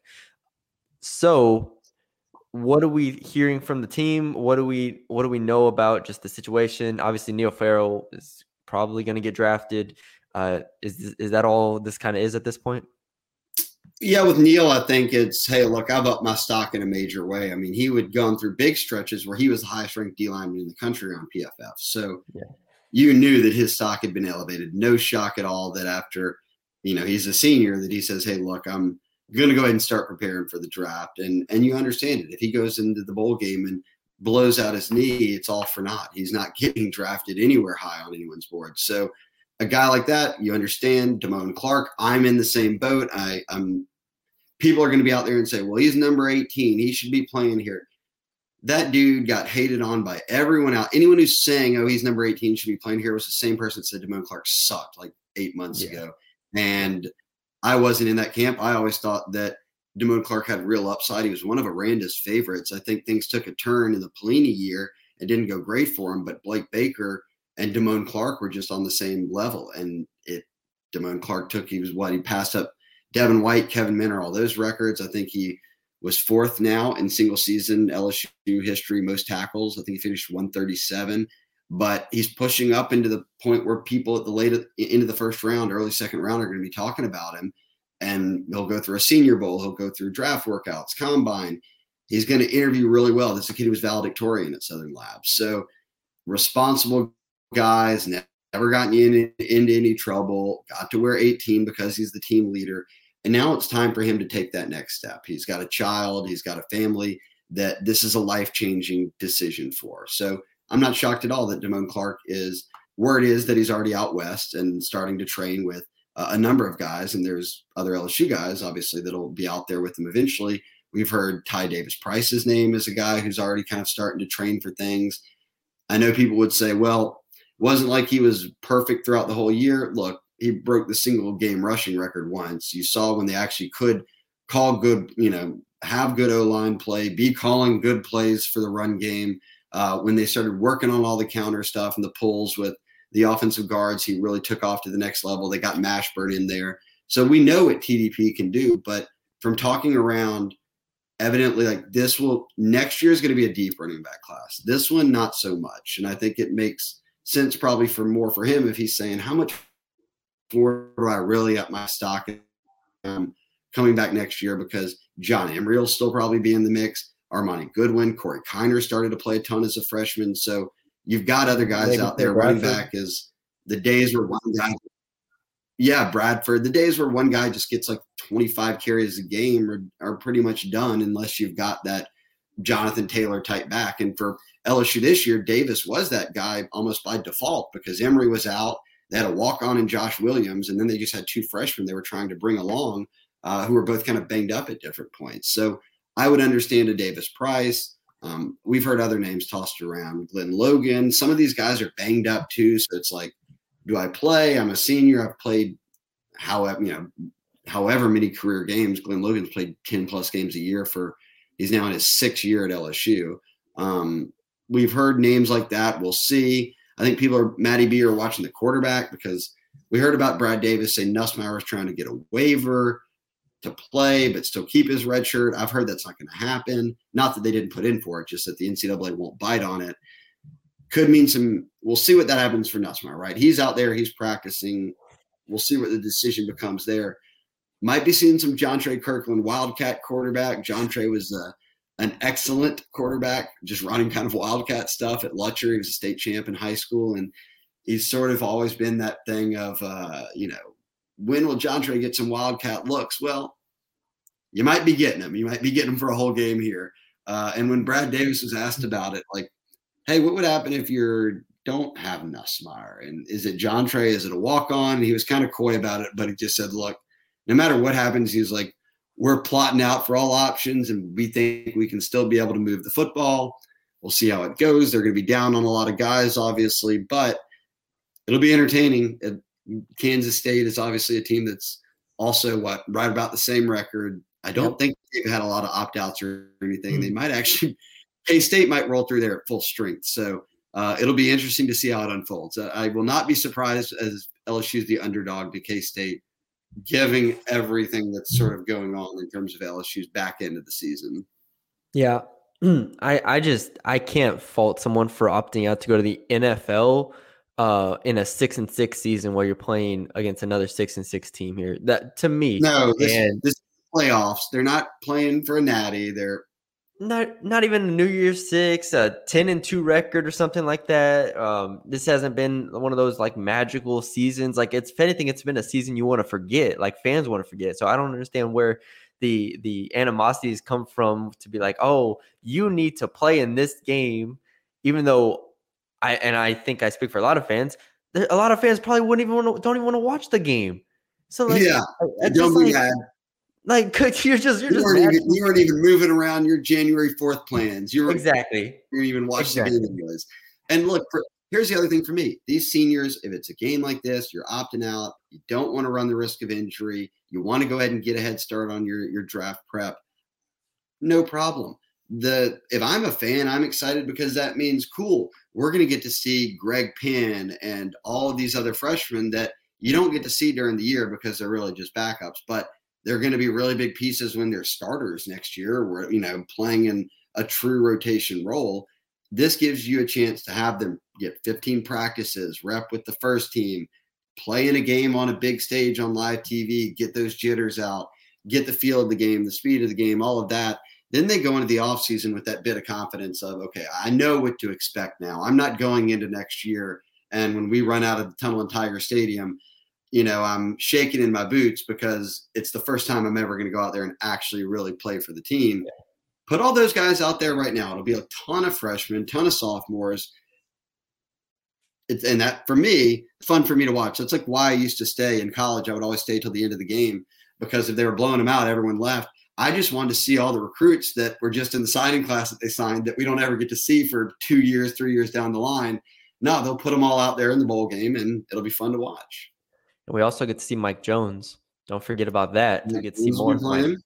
So what are we hearing from the team? What do we what do we know about just the situation? Obviously, Neil Farrell is probably going to get drafted. Uh, is is that all this kind of is at this point? Yeah, with Neal, I think it's, hey, look, I've upped my stock in a major way. I mean, he would gone through big stretches where he was the highest ranked D lineman in the country on P F F. So yeah. You knew that his stock had been elevated. No shock at all that after, you know, he's a senior that he says, hey, look, I'm going to go ahead and start preparing for the draft. And and you understand it. If he goes into the bowl game and blows out his knee, it's all for naught. He's not getting drafted anywhere high on anyone's board. So a guy like that, you understand, Damone Clark, I'm in the same boat. I, I'm people are going to be out there and say, well, he's number eighteen. He should be playing here. That dude got hated on by everyone out. Anyone who's saying, oh, he's number eighteen, should be playing here, was the same person that said Damone Clark sucked like eight months yeah. ago. And I wasn't in that camp. I always thought that Damone Clark had real upside. He was one of Aranda's favorites. I think things took a turn in the Pelini year. It didn't go great for him, but Blake Baker and Damone Clark were just on the same level. And it Damone Clark took, he was what, he passed up Devin White, Kevin Minter, all those records. I think he was fourth now in single season L S U history, most tackles. I think he finished one thirty-seven, but he's pushing up into the point where people at the late into the first round, early second round are going to be talking about him. And he'll go through a Senior Bowl. He'll go through draft workouts, combine. He's going to interview really well. This is a kid who was valedictorian at Southern Labs. So responsible guys, never gotten in, into any trouble, got to wear eighteen because he's the team leader. And now it's time for him to take that next step. He's got a child. He's got a family that this is a life-changing decision for. So I'm not shocked at all that Damone Clark is – word is that he's already out west and starting to train with uh, a number of guys. And there's other L S U guys, obviously, that'll be out there with him eventually. We've heard Ty Davis-Price's name as a guy who's already kind of starting to train for things. I know people would say, well, it wasn't like he was perfect throughout the whole year. Look, he broke the single game rushing record once. You saw when they actually could call good, you know, have good O-line play, be calling good plays for the run game. Uh, when they started working on all the counter stuff and the pulls with the offensive guards, he really took off to the next level. They got Mashburn in there. So we know what T D P can do, but from talking around, evidently like this will next year is going to be a deep running back class. This one, not so much. And I think it makes sense probably for more for him if he's saying how much more do I really up my stock um, coming back next year, because John Emery will still probably be in the mix. Armani Goodwin, Corey Kiner started to play a ton as a freshman. So you've got other guys Maybe out there. Running back is the days where one guy, yeah, Bradford, the days where one guy just gets like twenty-five carries a game are, are pretty much done unless you've got that Jonathan Taylor type back. And for L S U this year, Davis was that guy almost by default because Emery was out. They had a walk-on in Josh Williams, and then they just had two freshmen they were trying to bring along uh, who were both kind of banged up at different points. So I would understand a Davis-Price. Um, we've heard other names tossed around. Glenn Logan. Some of these guys are banged up too, so it's like, do I play? I'm a senior. I've played however, you know, however many career games. Glenn Logan's played ten-plus games a year for – he's now in his sixth year at L S U. Um, we've heard names like that. We'll see. I think people are Matty B are watching the quarterback because we heard about Brad Davis say Nussmeier was trying to get a waiver to play, but still keep his red shirt. I've heard that's not going to happen. Not that they didn't put in for it, just that the N C double A won't bite on it. Could mean some – we'll see what that happens for Nussmeier, right? He's out there. He's practicing. We'll see what the decision becomes there. Might be seeing some John Trey Kirkland Wildcat quarterback. John Trey was uh, – an excellent quarterback, just running kind of Wildcat stuff at Lutcher. He was a state champ in high school, and he's sort of always been that thing of, uh, you know, when will John Trey get some Wildcat looks? Well, you might be getting them. You might be getting them for a whole game here. Uh, and when Brad Davis was asked about it, like, hey, what would happen if you don't have Nussmeier? And is it John Trey? Is it a walk-on? He was kind of coy about it, but he just said, look, no matter what happens, he's like, we're plotting out for all options, and we think we can still be able to move the football. We'll see how it goes. They're going to be down on a lot of guys, obviously, but it'll be entertaining. Kansas State is obviously a team that's also what right about the same record. I don't yep. think they've had a lot of opt-outs or anything. Mm. They might actually – K-State might roll through there at full strength. So uh, it'll be interesting to see how it unfolds. Uh, I will not be surprised as L S U's the underdog to K-State, giving everything that's sort of going on in terms of L S U's back end of the season. Yeah. I, I just, I can't fault someone for opting out to go to the N F L uh, in a six and six season while you're playing against another six and six team here. That to me, no, this, and, this playoffs. They're not playing for a natty. They're Not not even a New Year's Six, a ten and two record or something like that. Um, this hasn't been one of those like magical seasons. Like it's if anything, it's been a season you want to forget. Like fans want to forget. So I don't understand where the the animosities come from to be like, oh, you need to play in this game, even though I and I think I speak for a lot of fans. There, a lot of fans probably wouldn't even want to, don't even want to watch the game. So like, yeah, I, I don't just, be like, mad. Like you're just you're you just weren't, even, you weren't even moving around your January fourth plans. You were exactly. You didn't even watch exactly. the game anyways. And look, for, here's the other thing for me: these seniors, if it's a game like this, you're opting out. You don't want to run the risk of injury. You want to go ahead and get a head start on your your draft prep. No problem. The if I'm a fan, I'm excited because that means cool. We're going to get to see Greg Penn and all of these other freshmen that you don't get to see during the year because they're really just backups, but they're going to be really big pieces when they're starters next year. We're, you know, playing in a true rotation role. This gives you a chance to have them get fifteen practices, rep with the first team, play in a game on a big stage on live T V, get those jitters out, get the feel of the game, the speed of the game, all of that. Then they go into the offseason with that bit of confidence of, okay, I know what to expect now. I'm not going into next year. And when we run out of the tunnel in Tiger Stadium, you know, I'm shaking in my boots because it's the first time I'm ever going to go out there and actually really play for the team. Yeah. Put all those guys out there right now. It'll be a ton of freshmen, ton of sophomores. It's, and that, for me, fun for me to watch. That's like why I used to stay in college. I would always stay till the end of the game because if they were blowing them out, everyone left. I just wanted to see all the recruits that were just in the signing class that they signed that we don't ever get to see for two years, three years down the line. No, they'll put them all out there in the bowl game, and it'll be fun to watch. And we also get to see Mike Jones. Don't forget about that. Yeah, we get to see more of Mike.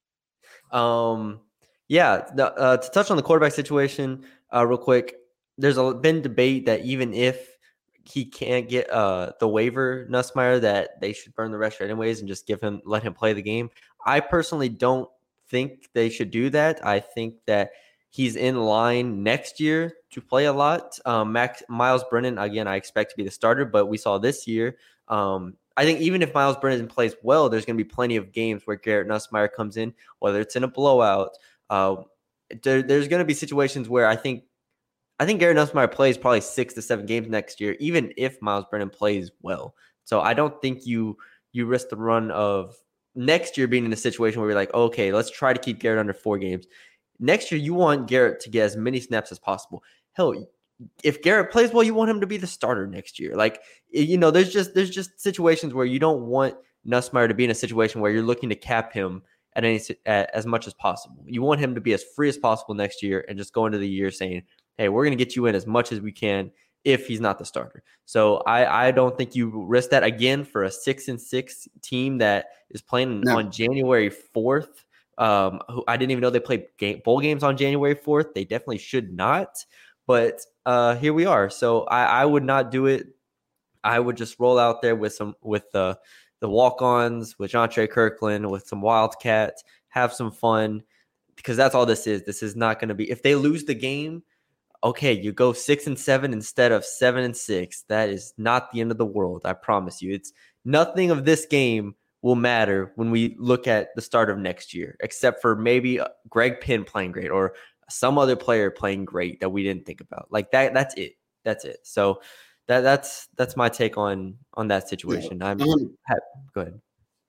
Um, yeah, the, uh, to touch on the quarterback situation uh, real quick, there's a, been debate that even if he can't get uh, the waiver, Nussmeier, that they should burn the rest anyways and just give him, let him play the game. I personally don't think they should do that. I think that he's in line next year to play a lot. Um, Max Miles Brennan, again, I expect to be the starter, but we saw this year. Um, I think even if Miles Brennan plays well, there's going to be plenty of games where Garrett Nussmeier comes in, whether it's in a blowout. Uh, there, there's going to be situations where I think I think Garrett Nussmeier plays probably six to seven games next year, even if Miles Brennan plays well. So I don't think you you risk the run of next year being in a situation where you're like, okay, let's try to keep Garrett under four games. Next year, you want Garrett to get as many snaps as possible. Hell, if Garrett plays well, you want him to be the starter next year. Like, you know, there's just there's just situations where you don't want Nussmeier to be in a situation where you're looking to cap him at any at, as much as possible. You want him to be as free as possible next year and just go into the year saying, hey, we're going to get you in as much as we can if he's not the starter. So I, I don't think you risk that again for a six and six team that is playing no. on January fourth. Um, who I didn't even know they played game, bowl games on January fourth. They definitely should not. But uh, here we are. So I, I would not do it. I would just roll out there with some with the the walk-ons, with Jontre Kirkland, with some Wildcats, have some fun, because that's all this is. This is not going to be. If they lose the game, okay, you go six and seven instead of seven and six. That is not the end of the world. I promise you. It's nothing of this game will matter when we look at the start of next year, except for maybe Greg Penn playing great or some other player playing great that we didn't think about. Like that, that's it. That's it. So that that's that's my take on on that situation. Yeah. I'm um, happy. Go ahead.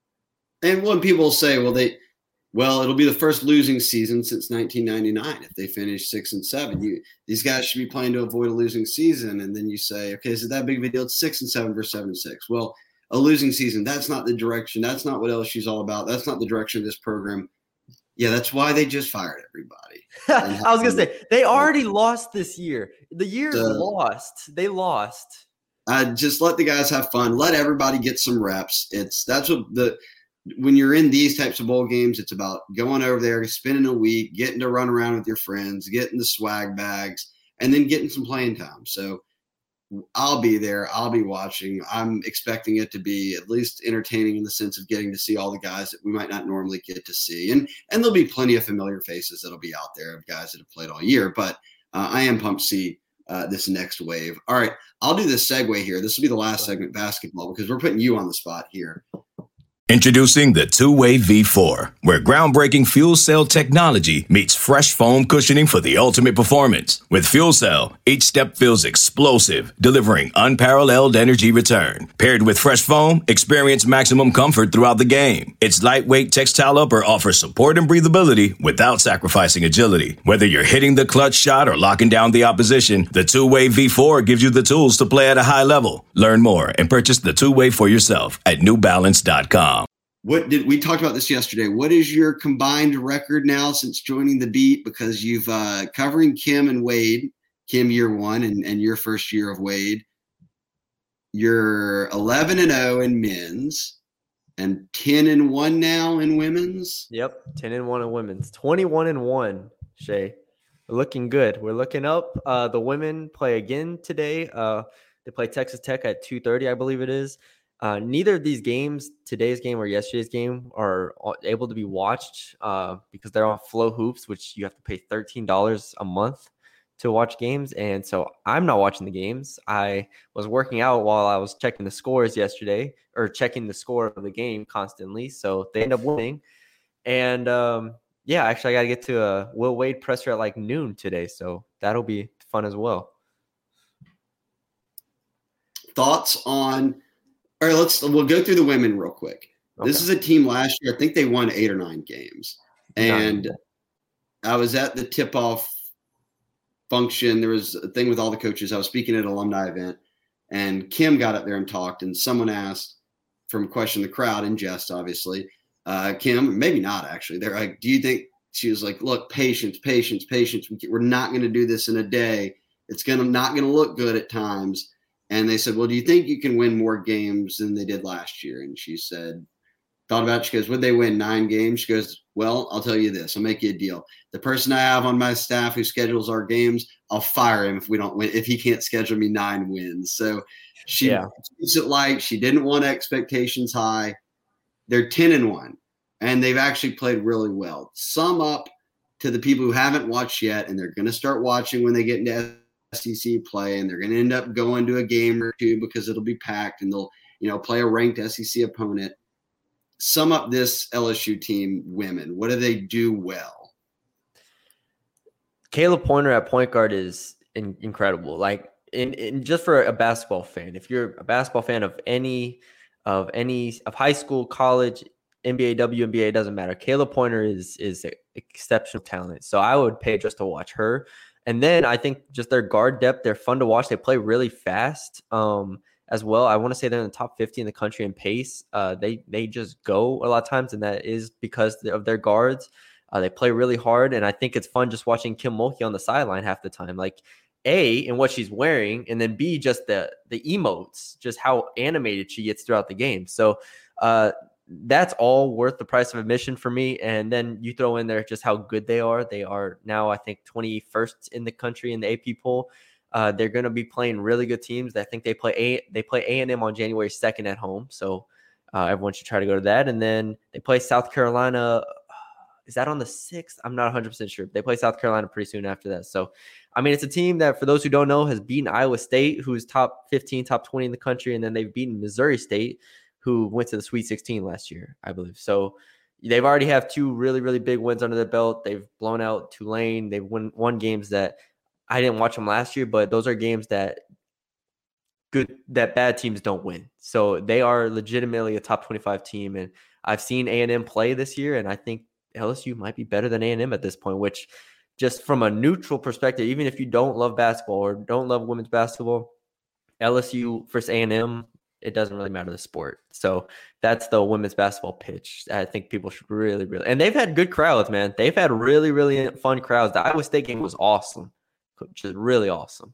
And when people say, well, they well, it'll be the first losing season since nineteen ninety-nine if they finish six and seven. You these guys should be playing to avoid a losing season. And then you say, okay, is it that big of a deal? It's six and seven versus seven and six. Well, a losing season, that's not the direction. That's not what L S U's all about. That's not the direction of this program. Yeah, that's why they just fired everybody. I was going to say, they already lost this year. The year's uh, lost. They lost. Uh, just let the guys have fun. Let everybody get some reps. It's that's what the when you're in these types of bowl games, it's about going over there, spending a week, getting to run around with your friends, getting the swag bags, and then getting some playing time. So I'll be there. I'll be watching. I'm expecting it to be at least entertaining in the sense of getting to see all the guys that we might not normally get to see. And and there'll be plenty of familiar faces that'll be out there of guys that have played all year. But uh, I am pumped to see uh, this next wave. All right, I'll do this segue here. This will be the last segment, basketball, because we're putting you on the spot here. Introducing the two-way V four, where groundbreaking fuel cell technology meets fresh foam cushioning for the ultimate performance. With Fuel Cell, each step feels explosive, delivering unparalleled energy return. Paired with fresh foam, experience maximum comfort throughout the game. Its lightweight textile upper offers support and breathability without sacrificing agility. Whether you're hitting the clutch shot or locking down the opposition, the two-way V four gives you the tools to play at a high level. Learn more and purchase the two-way for yourself at new balance dot com. What did we talked about this yesterday? What is your combined record now since joining the beat? Because you've uh, covering Kim and Wade, Kim year one and, and your first year of Wade. You're eleven and oh in men's and ten and one now in women's. Yep, ten and one in women's, twenty-one and one. Shay, we're looking good. We're looking up. Uh, the women play again today. Uh, they play Texas Tech at two thirty, I believe it is. Uh, neither of these games, today's game or yesterday's game, are able to be watched uh, because they're on Flow Hoops, which you have to pay thirteen dollars a month to watch games. And so I'm not watching the games. I was working out while I was checking the scores yesterday, or checking the score of the game constantly. So they end up winning. And um, yeah, actually, I got to get to a Will Wade presser at like noon today. So that'll be fun as well. Thoughts on... All right, let's we'll go through the women real quick. Okay. This is a team last year. I think they won eight or nine games. And nine. I was at the tip-off function. There was a thing with all the coaches. I was speaking at an alumni event, and Kim got up there and talked, and someone asked from Question the Crowd, in jest, obviously, uh, Kim, maybe not actually. They're like, do you think – she was like, look, patience, patience, patience. We're not going to do this in a day. It's gonna not going to look good at times. And they said, well, do you think you can win more games than they did last year? And she said, thought about it. She goes, would they win nine games? She goes, well, I'll tell you this. I'll make you a deal. The person I have on my staff who schedules our games, I'll fire him if we don't win, if he can't schedule me nine wins. So she yeah. keeps it light. She didn't want expectations high. They're ten and one, and they've actually played really well. Sum up to the people who haven't watched yet, and they're going to start watching when they get into S E C play, and they're going to end up going to a game or two because it'll be packed and they'll, you know, play a ranked S E C opponent. Sum up this L S U team, women. What do they do well? Kayla Pointer at point guard is in, incredible. Like in, in just for a basketball fan, if you're a basketball fan of any of any of high school, college, N B A, W N B A, it doesn't matter. Kayla Pointer is is exceptional talent. So I would pay just to watch her. And then I think just their guard depth, they're fun to watch. They play really fast um, as well. I want to say they're in the top fifty in the country in pace. Uh, they they just go a lot of times, and that is because of their guards. Uh, they play really hard, and I think it's fun just watching Kim Mulkey on the sideline half the time. Like, A, in what she's wearing, and then B, just the the emotes, just how animated she gets throughout the game. So uh, that's all worth the price of admission for me. And then you throw in there just how good they are. They are now, I think, twenty-first in the country in the A P poll. Uh, they're going to be playing really good teams. I think they play A. They play A and M on January second at home, so uh, everyone should try to go to that. And then they play South Carolina. Is that on the sixth? I'm not one hundred percent sure. They play South Carolina pretty soon after that. So, I mean, it's a team that, for those who don't know, has beaten Iowa State, who's top fifteen, top twenty in the country, and then they've beaten Missouri State, who went to the Sweet sixteen last year, I believe. So they've already have two really, really big wins under their belt. They've blown out Tulane. They've won, won games that I didn't watch them last year, but those are games that good that bad teams don't win. So they are legitimately a top twenty-five team. And I've seen A and M play this year, and I think L S U might be better than A and M at this point, which just from a neutral perspective, even if you don't love basketball or don't love women's basketball, L S U versus A and M, it doesn't really matter the sport. So that's the women's basketball pitch. I think people should really, really, and they've had good crowds, man. They've had really, really fun crowds. The Iowa State game was awesome, just really awesome.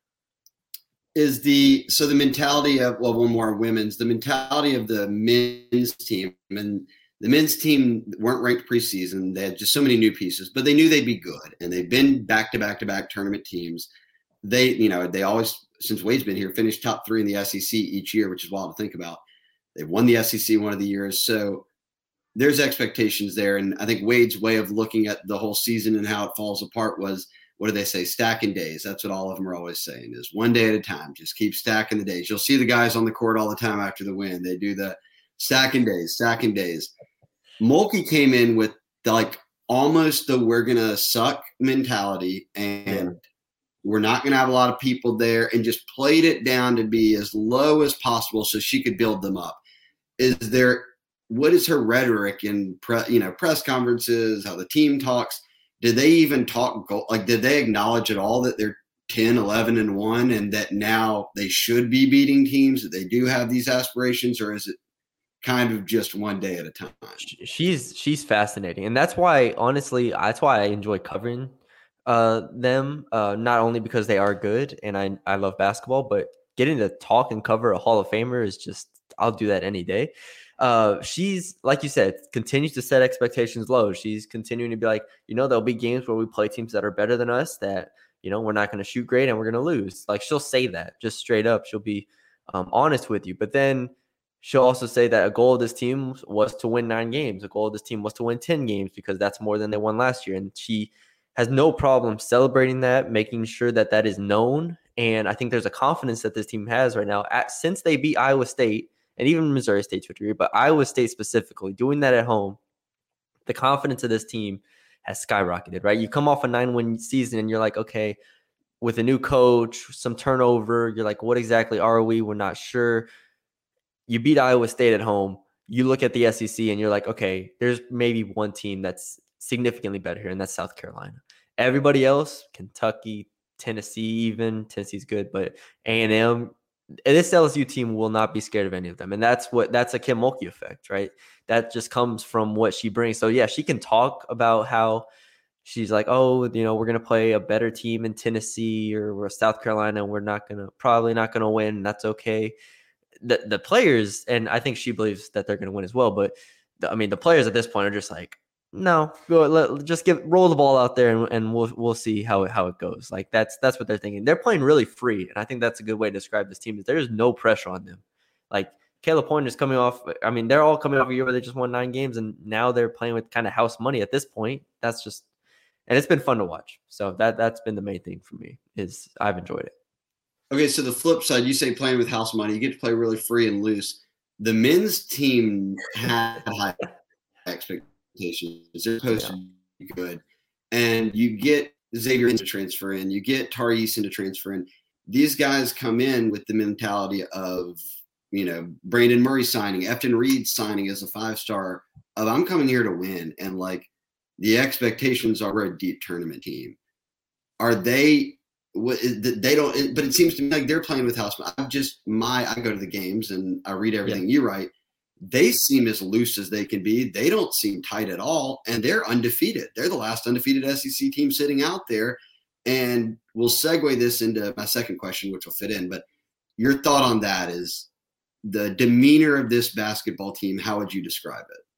Is the, so the mentality of, well, one more women's, the mentality of the men's team, and the men's team weren't ranked preseason. They had just so many new pieces, but they knew they'd be good. And they've been back to back to back tournament teams. They, you know, they always, since Wade's been here, finished top three in the S E C each year, which is wild to think about. They've won the S E C one of the years. So there's expectations there. And I think Wade's way of looking at the whole season and how it falls apart was, what do they say? Stacking days. That's what all of them are always saying, is one day at a time. Just keep stacking the days. You'll see the guys on the court all the time after the win. They do the, stacking days, stacking days. Mulkey came in with like almost the we're going to suck mentality and yeah. we're not going to have a lot of people there, and just played it down to be as low as possible so she could build them up. Is there, what is her rhetoric in pre, you know, press conferences, how the team talks? Did they even talk, like, did they acknowledge at all that they're ten, eleven and one and that now they should be beating teams, that they do have these aspirations, or is it kind of just one day at a time? She's, she's fascinating. And that's why, honestly, that's why I enjoy covering uh, them, uh, not only because they are good and I, I love basketball, but getting to talk and cover a Hall of Famer is just, I'll do that any day. Uh, she's, like you said, continues to set expectations low. She's continuing to be like, you know, there'll be games where we play teams that are better than us that, you know, we're not going to shoot great and we're going to lose. Like, she'll say that just straight up. She'll be um, honest with you. But then she'll also say that a goal of this team was to win nine games. A goal of this team was to win ten games because that's more than they won last year. And she has no problem celebrating that, making sure that that is known. And I think there's a confidence that this team has right now at, since they beat Iowa State and even Missouri State to a degree, but Iowa State specifically, doing that at home, the confidence of this team has skyrocketed, right? You come off a nine-win season and you're like, okay, with a new coach, some turnover, you're like, what exactly are we? We're not sure. You beat Iowa State at home. You look at the S E C and you're like, okay, there's maybe one team that's significantly better here, and that's South Carolina. Everybody else, Kentucky, Tennessee even, Tennessee's good, but A and M, this L S U team will not be scared of any of them. And that's what, that's a Kim Mulkey effect, right? That just comes from what she brings. So yeah, she can talk about how she's like, oh, you know, we're going to play a better team in Tennessee or we're South Carolina, and we're not going to, probably not going to win. And that's okay. The the players, and I think she believes that they're going to win as well. But the, I mean, the players at this point are just like, no, go, let, just give roll the ball out there, and, and we'll we'll see how it, how it goes. Like that's that's what they're thinking. They're playing really free, and I think that's a good way to describe this team. Is there's no pressure on them. Like Caleb Point is coming off. I mean, they're all coming off a year where they just won nine games, and now they're playing with kind of house money at this point. That's just, and it's been fun to watch. So that that's been the main thing for me. Is I've enjoyed it. Okay, so the flip side, you say playing with house money, you get to play really free and loose. The men's team had high expectations. They're supposed to be good. And you get Xavier to transfer in. You get Tari Eason to transfer in. These guys come in with the mentality of, you know, Brandon Murray signing, Efton Reed signing as a five-star of I'm coming here to win. And, like, the expectations are we're a deep tournament team. Are they – they don't, but it seems to me like they're playing with house. I'm just my, I go to the games and I read everything yeah. you write. They seem as loose as they can be. They don't seem tight at all. And they're undefeated. They're the last undefeated S E C team sitting out there. And we'll segue this into my second question, which will fit in. But your thought on that is the demeanor of this basketball team. How would you describe it?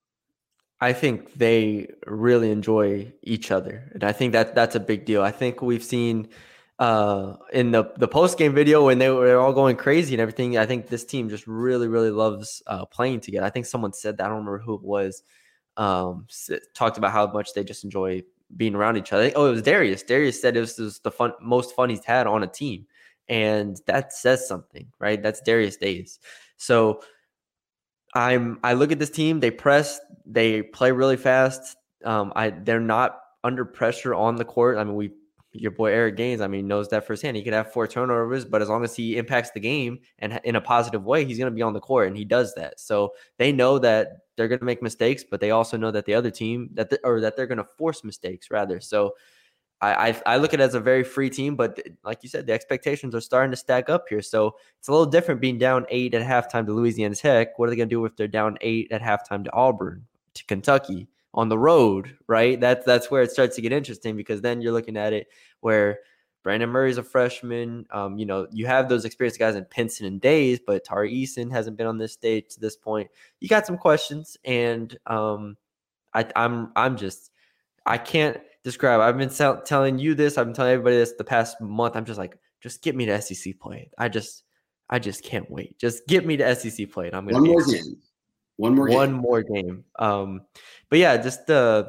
I think they really enjoy each other. And I think that that's a big deal. I think we've seen uh, in the, the post-game video when they were all going crazy and everything, I think this team just really, really loves uh, playing together. I think someone said that. I don't remember who it was. Um, talked about how much they just enjoy being around each other. Oh, it was Darius. Darius said it was, it was the fun, most fun he's had on a team. And that says something, right? That's Darius Days. So I'm, I look at this team, they press, they play really fast. Um, I, they're not under pressure on the court. I mean, we, your boy Eric Gaines, I mean, knows that firsthand. He could have four turnovers, but as long as he impacts the game and in a positive way, he's going to be on the court, and he does that. So they know that they're going to make mistakes, but they also know that the other team that, the, or that they're going to force mistakes rather. So I, I, I look at it as a very free team, but like you said, the expectations are starting to stack up here. So it's a little different being down eight at halftime to Louisiana Tech. What are they going to do if they're down eight at halftime to Auburn, to Kentucky on the road, right? That's, that's where it starts to get interesting, because then you're looking at it where Brandon Murray's a freshman. Um, you know, you have those experienced guys in Pinson and Days, but Tari Eason hasn't been on this stage to this point. You got some questions, and um, I, I'm, I'm just, I can't describe. I've been sell, telling you this. I've been telling everybody this the past month. I'm just like, just get me to S E C play. I just, I just can't wait. Just get me to S E C play. I'm gonna one more game. One more. One game. more game. Um, but yeah, just uh,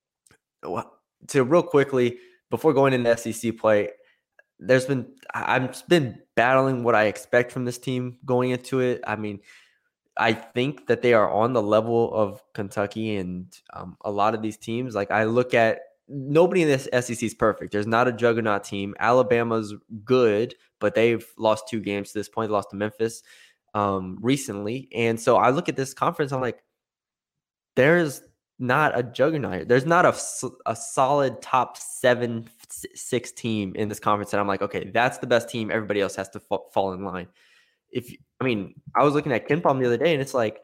to real quickly before going into S E C play, there's been I've been battling what I expect from this team going into it. I mean, I think that they are on the level of Kentucky and um, a lot of these teams. Like I look at nobody in this S E C is perfect. There's not a juggernaut team. Alabama's good, but they've lost two games to this point. They lost to Memphis um, recently. And so I look at this conference, I'm like, there's not a juggernaut. There's not a, a solid top seven, six team in this conference. And I'm like, okay, that's the best team. Everybody else has to fa- fall in line. If I mean, I was looking at KenPom the other day, and it's like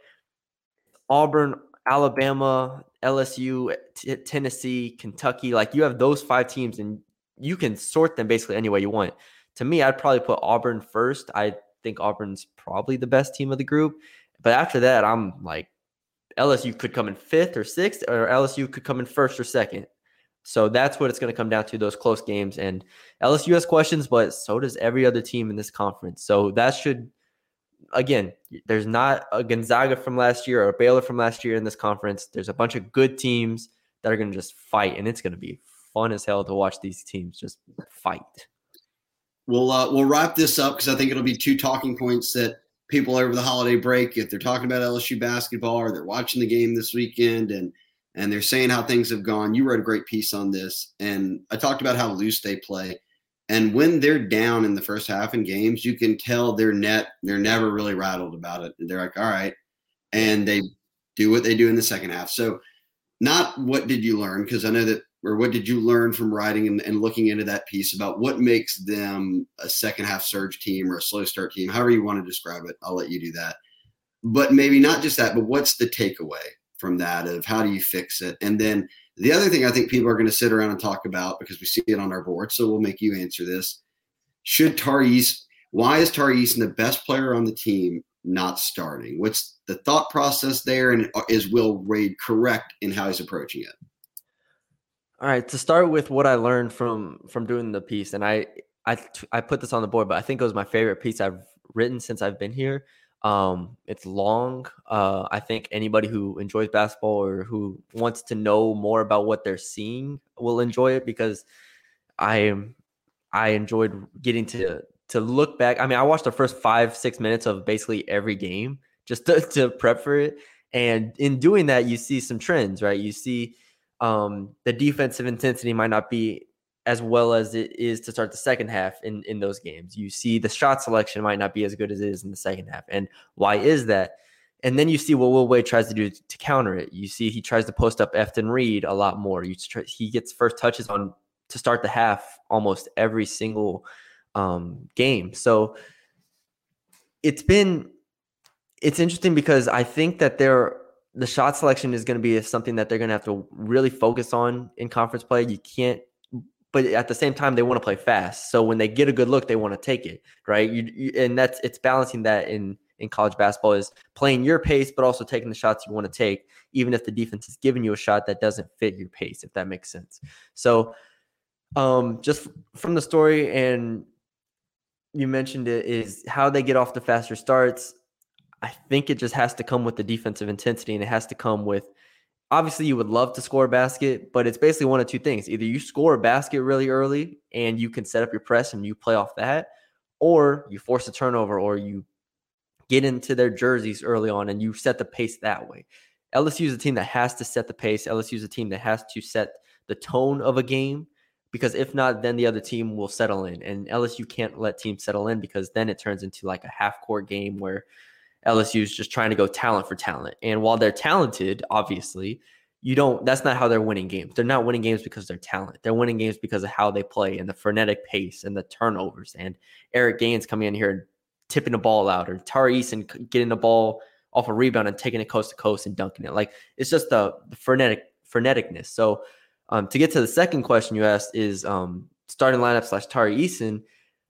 Auburn, Alabama, L S U, T- Tennessee, Kentucky. Like you have those five teams, and you can sort them basically any way you want. To me, I'd probably put Auburn first. I think Auburn's probably the best team of the group. But after that, I'm like, L S U could come in fifth or sixth, or L S U could come in first or second. So that's what it's going to come down to, those close games. And L S U has questions, but so does every other team in this conference. So that should, again, there's not a Gonzaga from last year or a Baylor from last year in this conference. There's a bunch of good teams that are going to just fight, and it's going to be fun as hell to watch these teams just fight. We'll, uh, we'll wrap this up because I think it'll be two talking points that people over the holiday break, if they're talking about L S U basketball or they're watching the game this weekend and and they're saying how things have gone. You wrote a great piece on this, and I talked about how loose they play. And when they're down in the first half in games, you can tell they're net, they're never really rattled about it. They're like, all right. And they do what they do in the second half. So not what did you learn? Because I know that, or what did you learn from writing and, and looking into that piece about what makes them a second half surge team or a slow start team, however you want to describe it. I'll let you do that. But maybe not just that, but what's the takeaway from that of how do you fix it? And then the other thing I think people are going to sit around and talk about, because we see it on our board, so we'll make you answer this. Should Tari Eason, why is Tari Eason the best player on the team not starting? What's the thought process there? And is Will Wade correct in how he's approaching it? All right, to start with what I learned from from doing the piece, and I I I put this on the board, but I think it was my favorite piece I've written since I've been here. Um, it's long. Uh, I think anybody who enjoys basketball or who wants to know more about what they're seeing will enjoy it, because I I enjoyed getting to to look back. I mean, I watched the first five six minutes of basically every game just to, to prep for it, and in doing that, you see some trends, right? You see um, the defensive intensity might not be as well as it is to start the second half in, in those games. You see the shot selection might not be as good as it is in the second half. And why is that? And then you see what Will Wade tries to do to counter it. You see he tries to post up Efton Reed a lot more. You try, he gets first touches on to start the half almost every single um, game. So it's been it's interesting because I think that they're the shot selection is going to be something that they're going to have to really focus on in conference play. You can't, but at the same time, they want to play fast. So when they get a good look, they want to take it, right? You, you, and that's it's balancing that in in college basketball is playing your pace, but also taking the shots you want to take, even if the defense is giving you a shot that doesn't fit your pace, if that makes sense. So um, just from the story, and you mentioned it, is how they get off the faster starts. I think it just has to come with the defensive intensity, and it has to come with, obviously you would love to score a basket, but it's basically one of two things. Either you score a basket really early and you can set up your press and you play off that, or you force a turnover, or you get into their jerseys early on and you set the pace that way. L S U is a team that has to set the pace. L S U is a team that has to set the tone of a game, because if not, then the other team will settle in. And L S U can't let teams settle in, because then it turns into like a half-court game where L S U is just trying to go talent for talent. And while they're talented, obviously, you don't, that's not how they're winning games. They're not winning games because they're talent. They're winning games because of how they play and the frenetic pace and the turnovers and Eric Gaines coming in here and tipping the ball out, or Tari Eason getting the ball off a rebound and taking it coast to coast and dunking it. Like, it's just the, the frenetic freneticness. So um, to get to the second question you asked is um, starting lineup slash Tari Eason.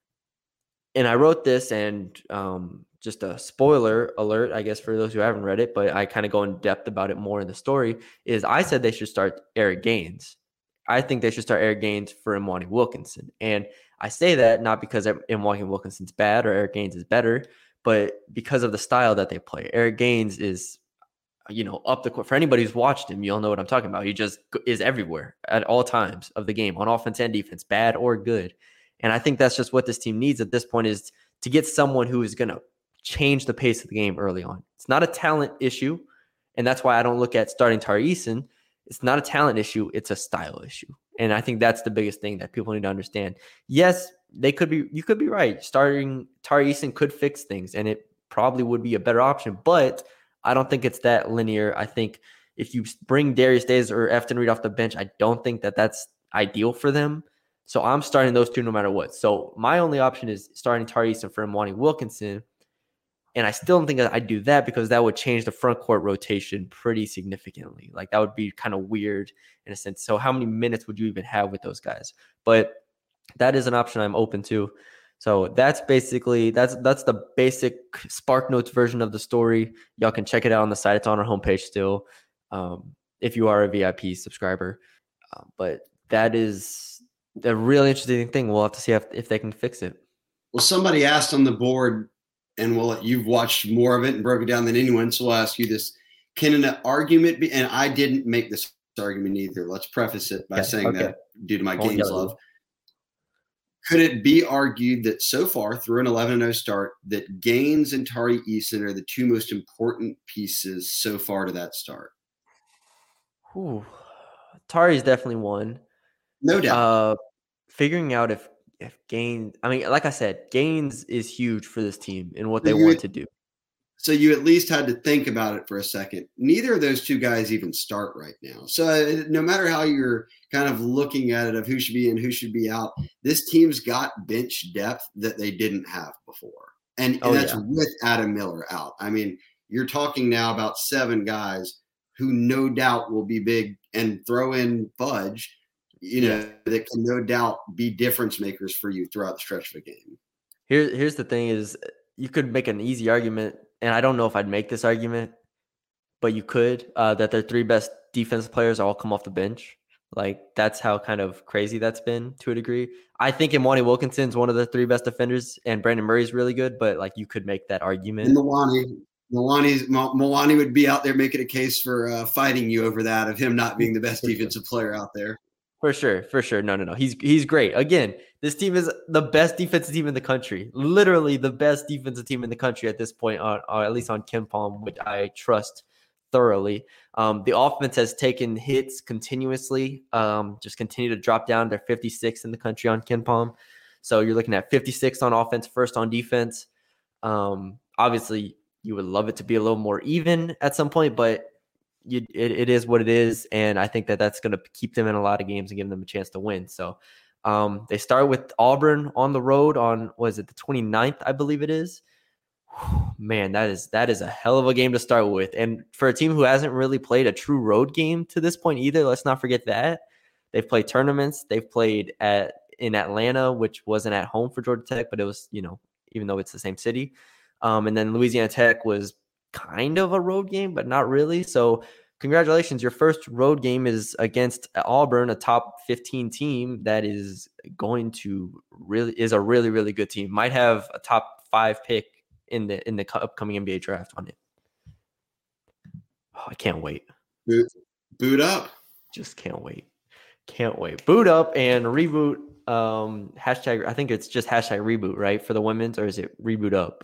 And I wrote this, and um, just a spoiler alert, I guess, for those who haven't read it, but I kind of go in depth about it more in the story, is I said they should start Eric Gaines. I think they should start Eric Gaines for Imani Wilkinson. And I say that not because Imani Wilkinson's bad or Eric Gaines is better, but because of the style that they play. Eric Gaines is, you know, up the court. For anybody who's watched him, you'll know what I'm talking about. He just is everywhere at all times of the game, on offense and defense, bad or good. And I think that's just what this team needs at this point, is to get someone who is going to change the pace of the game early on. It's not a talent issue, and that's why I don't look at starting Tari Eason. It's not a talent issue. It's a style issue. And I think that's the biggest thing that people need to understand. Yes, they could be, you could be right. Starting Tari Eason could fix things, and it probably would be a better option, but I don't think it's that linear. I think if you bring Darius Days or Efton Reed off the bench, I don't think that that's ideal for them. So I'm starting those two no matter what. So my only option is starting Tari Eason for Imani Wilkinson. And I still don't think that I'd do that because that would change the front court rotation pretty significantly. Like that would be kind of weird in a sense. So how many minutes would you even have with those guys? But that is an option I'm open to. So that's basically, that's that's the basic Spark Notes version of the story. Y'all can check it out on the site. It's on our homepage still um, if you are a V I P subscriber. Uh, but that is a really interesting thing. We'll have to see if, if they can fix it. Well, somebody asked on the board, and we'll, you've watched more of it and broke it down than anyone, so we'll ask you this. Can an argument be, and I didn't make this argument either. Let's preface it by yeah, saying okay. that due to my Won't games love. Could it be argued that so far through an eleven and oh start that Gaines and Tari Eason are the two most important pieces so far to that start? Ooh, Tari is definitely one. No doubt. Uh, figuring out if If Gaines, I mean, like I said, Gaines is huge for this team and what they you, want to do. So you at least had to think about it for a second. Neither of those two guys even start right now. So uh, no matter how you're kind of looking at it of who should be in, who should be out, this team's got bench depth that they didn't have before. And, and oh, that's yeah. with Adam Miller out. I mean, you're talking now about seven guys who no doubt will be big, and throw in Fudge, you know, yeah. that can no doubt be difference makers for you throughout the stretch of a game. Here, here's the thing is you could make an easy argument, and I don't know if I'd make this argument, but you could, uh, that their three best defensive players all come off the bench. Like, that's how kind of crazy that's been to a degree. I think Imani Wilkinson's one of the three best defenders, and Brandon Murray's really good, but, like, you could make that argument. And Milani, Milani's, Milani would be out there making a case for uh, fighting you over that, of him not being the best defensive player out there. For sure, for sure. No, no, no. He's he's great. Again, this team is the best defensive team in the country. Literally the best defensive team in the country at this point, on, or at least on KenPom, which I trust thoroughly. Um, the offense has taken hits continuously. Um, just continue to drop down. They're fifty-sixth in the country on KenPom. So you're looking at fifty-sixth on offense, first on defense. Um, obviously, you would love it to be a little more even at some point, but You, it, it is what it is, and I think that that's going to keep them in a lot of games and give them a chance to win. So um, they start with Auburn on the road on, what is it, the twenty-ninth, I believe it is. Whew, man, that is that is a hell of a game to start with. And for a team who hasn't really played a true road game to this point either, let's not forget that. They've played tournaments. They've played at in Atlanta, which wasn't at home for Georgia Tech, but it was, you know, even though it's the same city. Um, and then Louisiana Tech was kind of a road game, but not really. So congratulations. Your first road game is against Auburn, a top fifteen team that is going to really is a really, really good team. Might have a top five pick in the, in the upcoming N B A draft on it. Oh, I can't wait. Boot, boot up. Just can't wait. Can't wait. Boot up and reboot. Um, hashtag, I think it's just hashtag reboot, right? For the women's, or is it reboot up?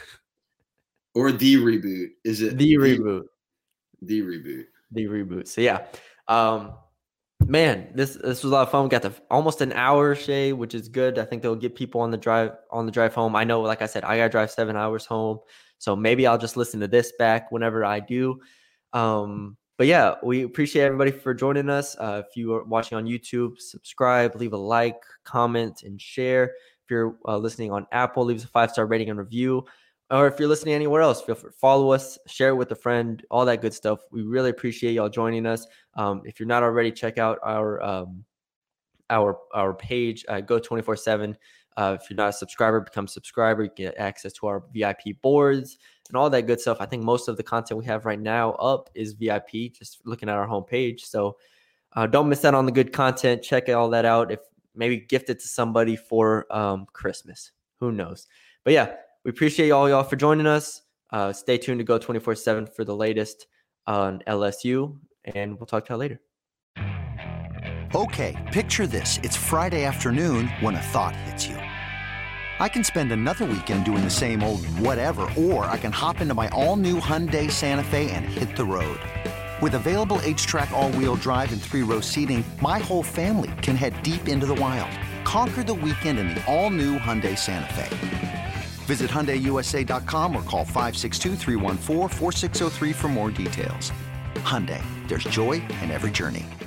Or the reboot? Is it the, the reboot? The reboot. The reboot. So yeah, um, man, this this was a lot of fun. We got the almost an hour, Shay, which is good. I think they'll get people on the drive on the drive home. I know, like I said, I gotta drive seven hours home, so maybe I'll just listen to this back whenever I do. Um, but yeah, we appreciate everybody for joining us. Uh, if you are watching on YouTube, subscribe, leave a like, comment, and share. If you're uh, listening on Apple, leave us a five star rating and review. Or if you're listening anywhere else, feel free to follow us, share it with a friend, all that good stuff. We really appreciate y'all joining us. Um, if you're not already, check out our um, our our page, uh, Go twenty-four seven. Uh, if you're not a subscriber, become a subscriber. You get access to our V I P boards and all that good stuff. I think most of the content we have right now up is V I P, just looking at our homepage. So uh, don't miss out on the good content. Check all that out. If maybe gift it to somebody for um, Christmas. Who knows? But yeah. We appreciate all y'all for joining us. Uh, stay tuned to Go twenty-four seven for the latest on L S U, and we'll talk to y'all later. Okay, picture this. It's Friday afternoon when a thought hits you. I can spend another weekend doing the same old whatever, or I can hop into my all-new Hyundai Santa Fe and hit the road. With available H-Track all-wheel drive and three-row seating, my whole family can head deep into the wild. Conquer the weekend in the all-new Hyundai Santa Fe. Visit Hyundai U S A dot com or call five six two, three one four, four six zero three for more details. Hyundai, there's joy in every journey.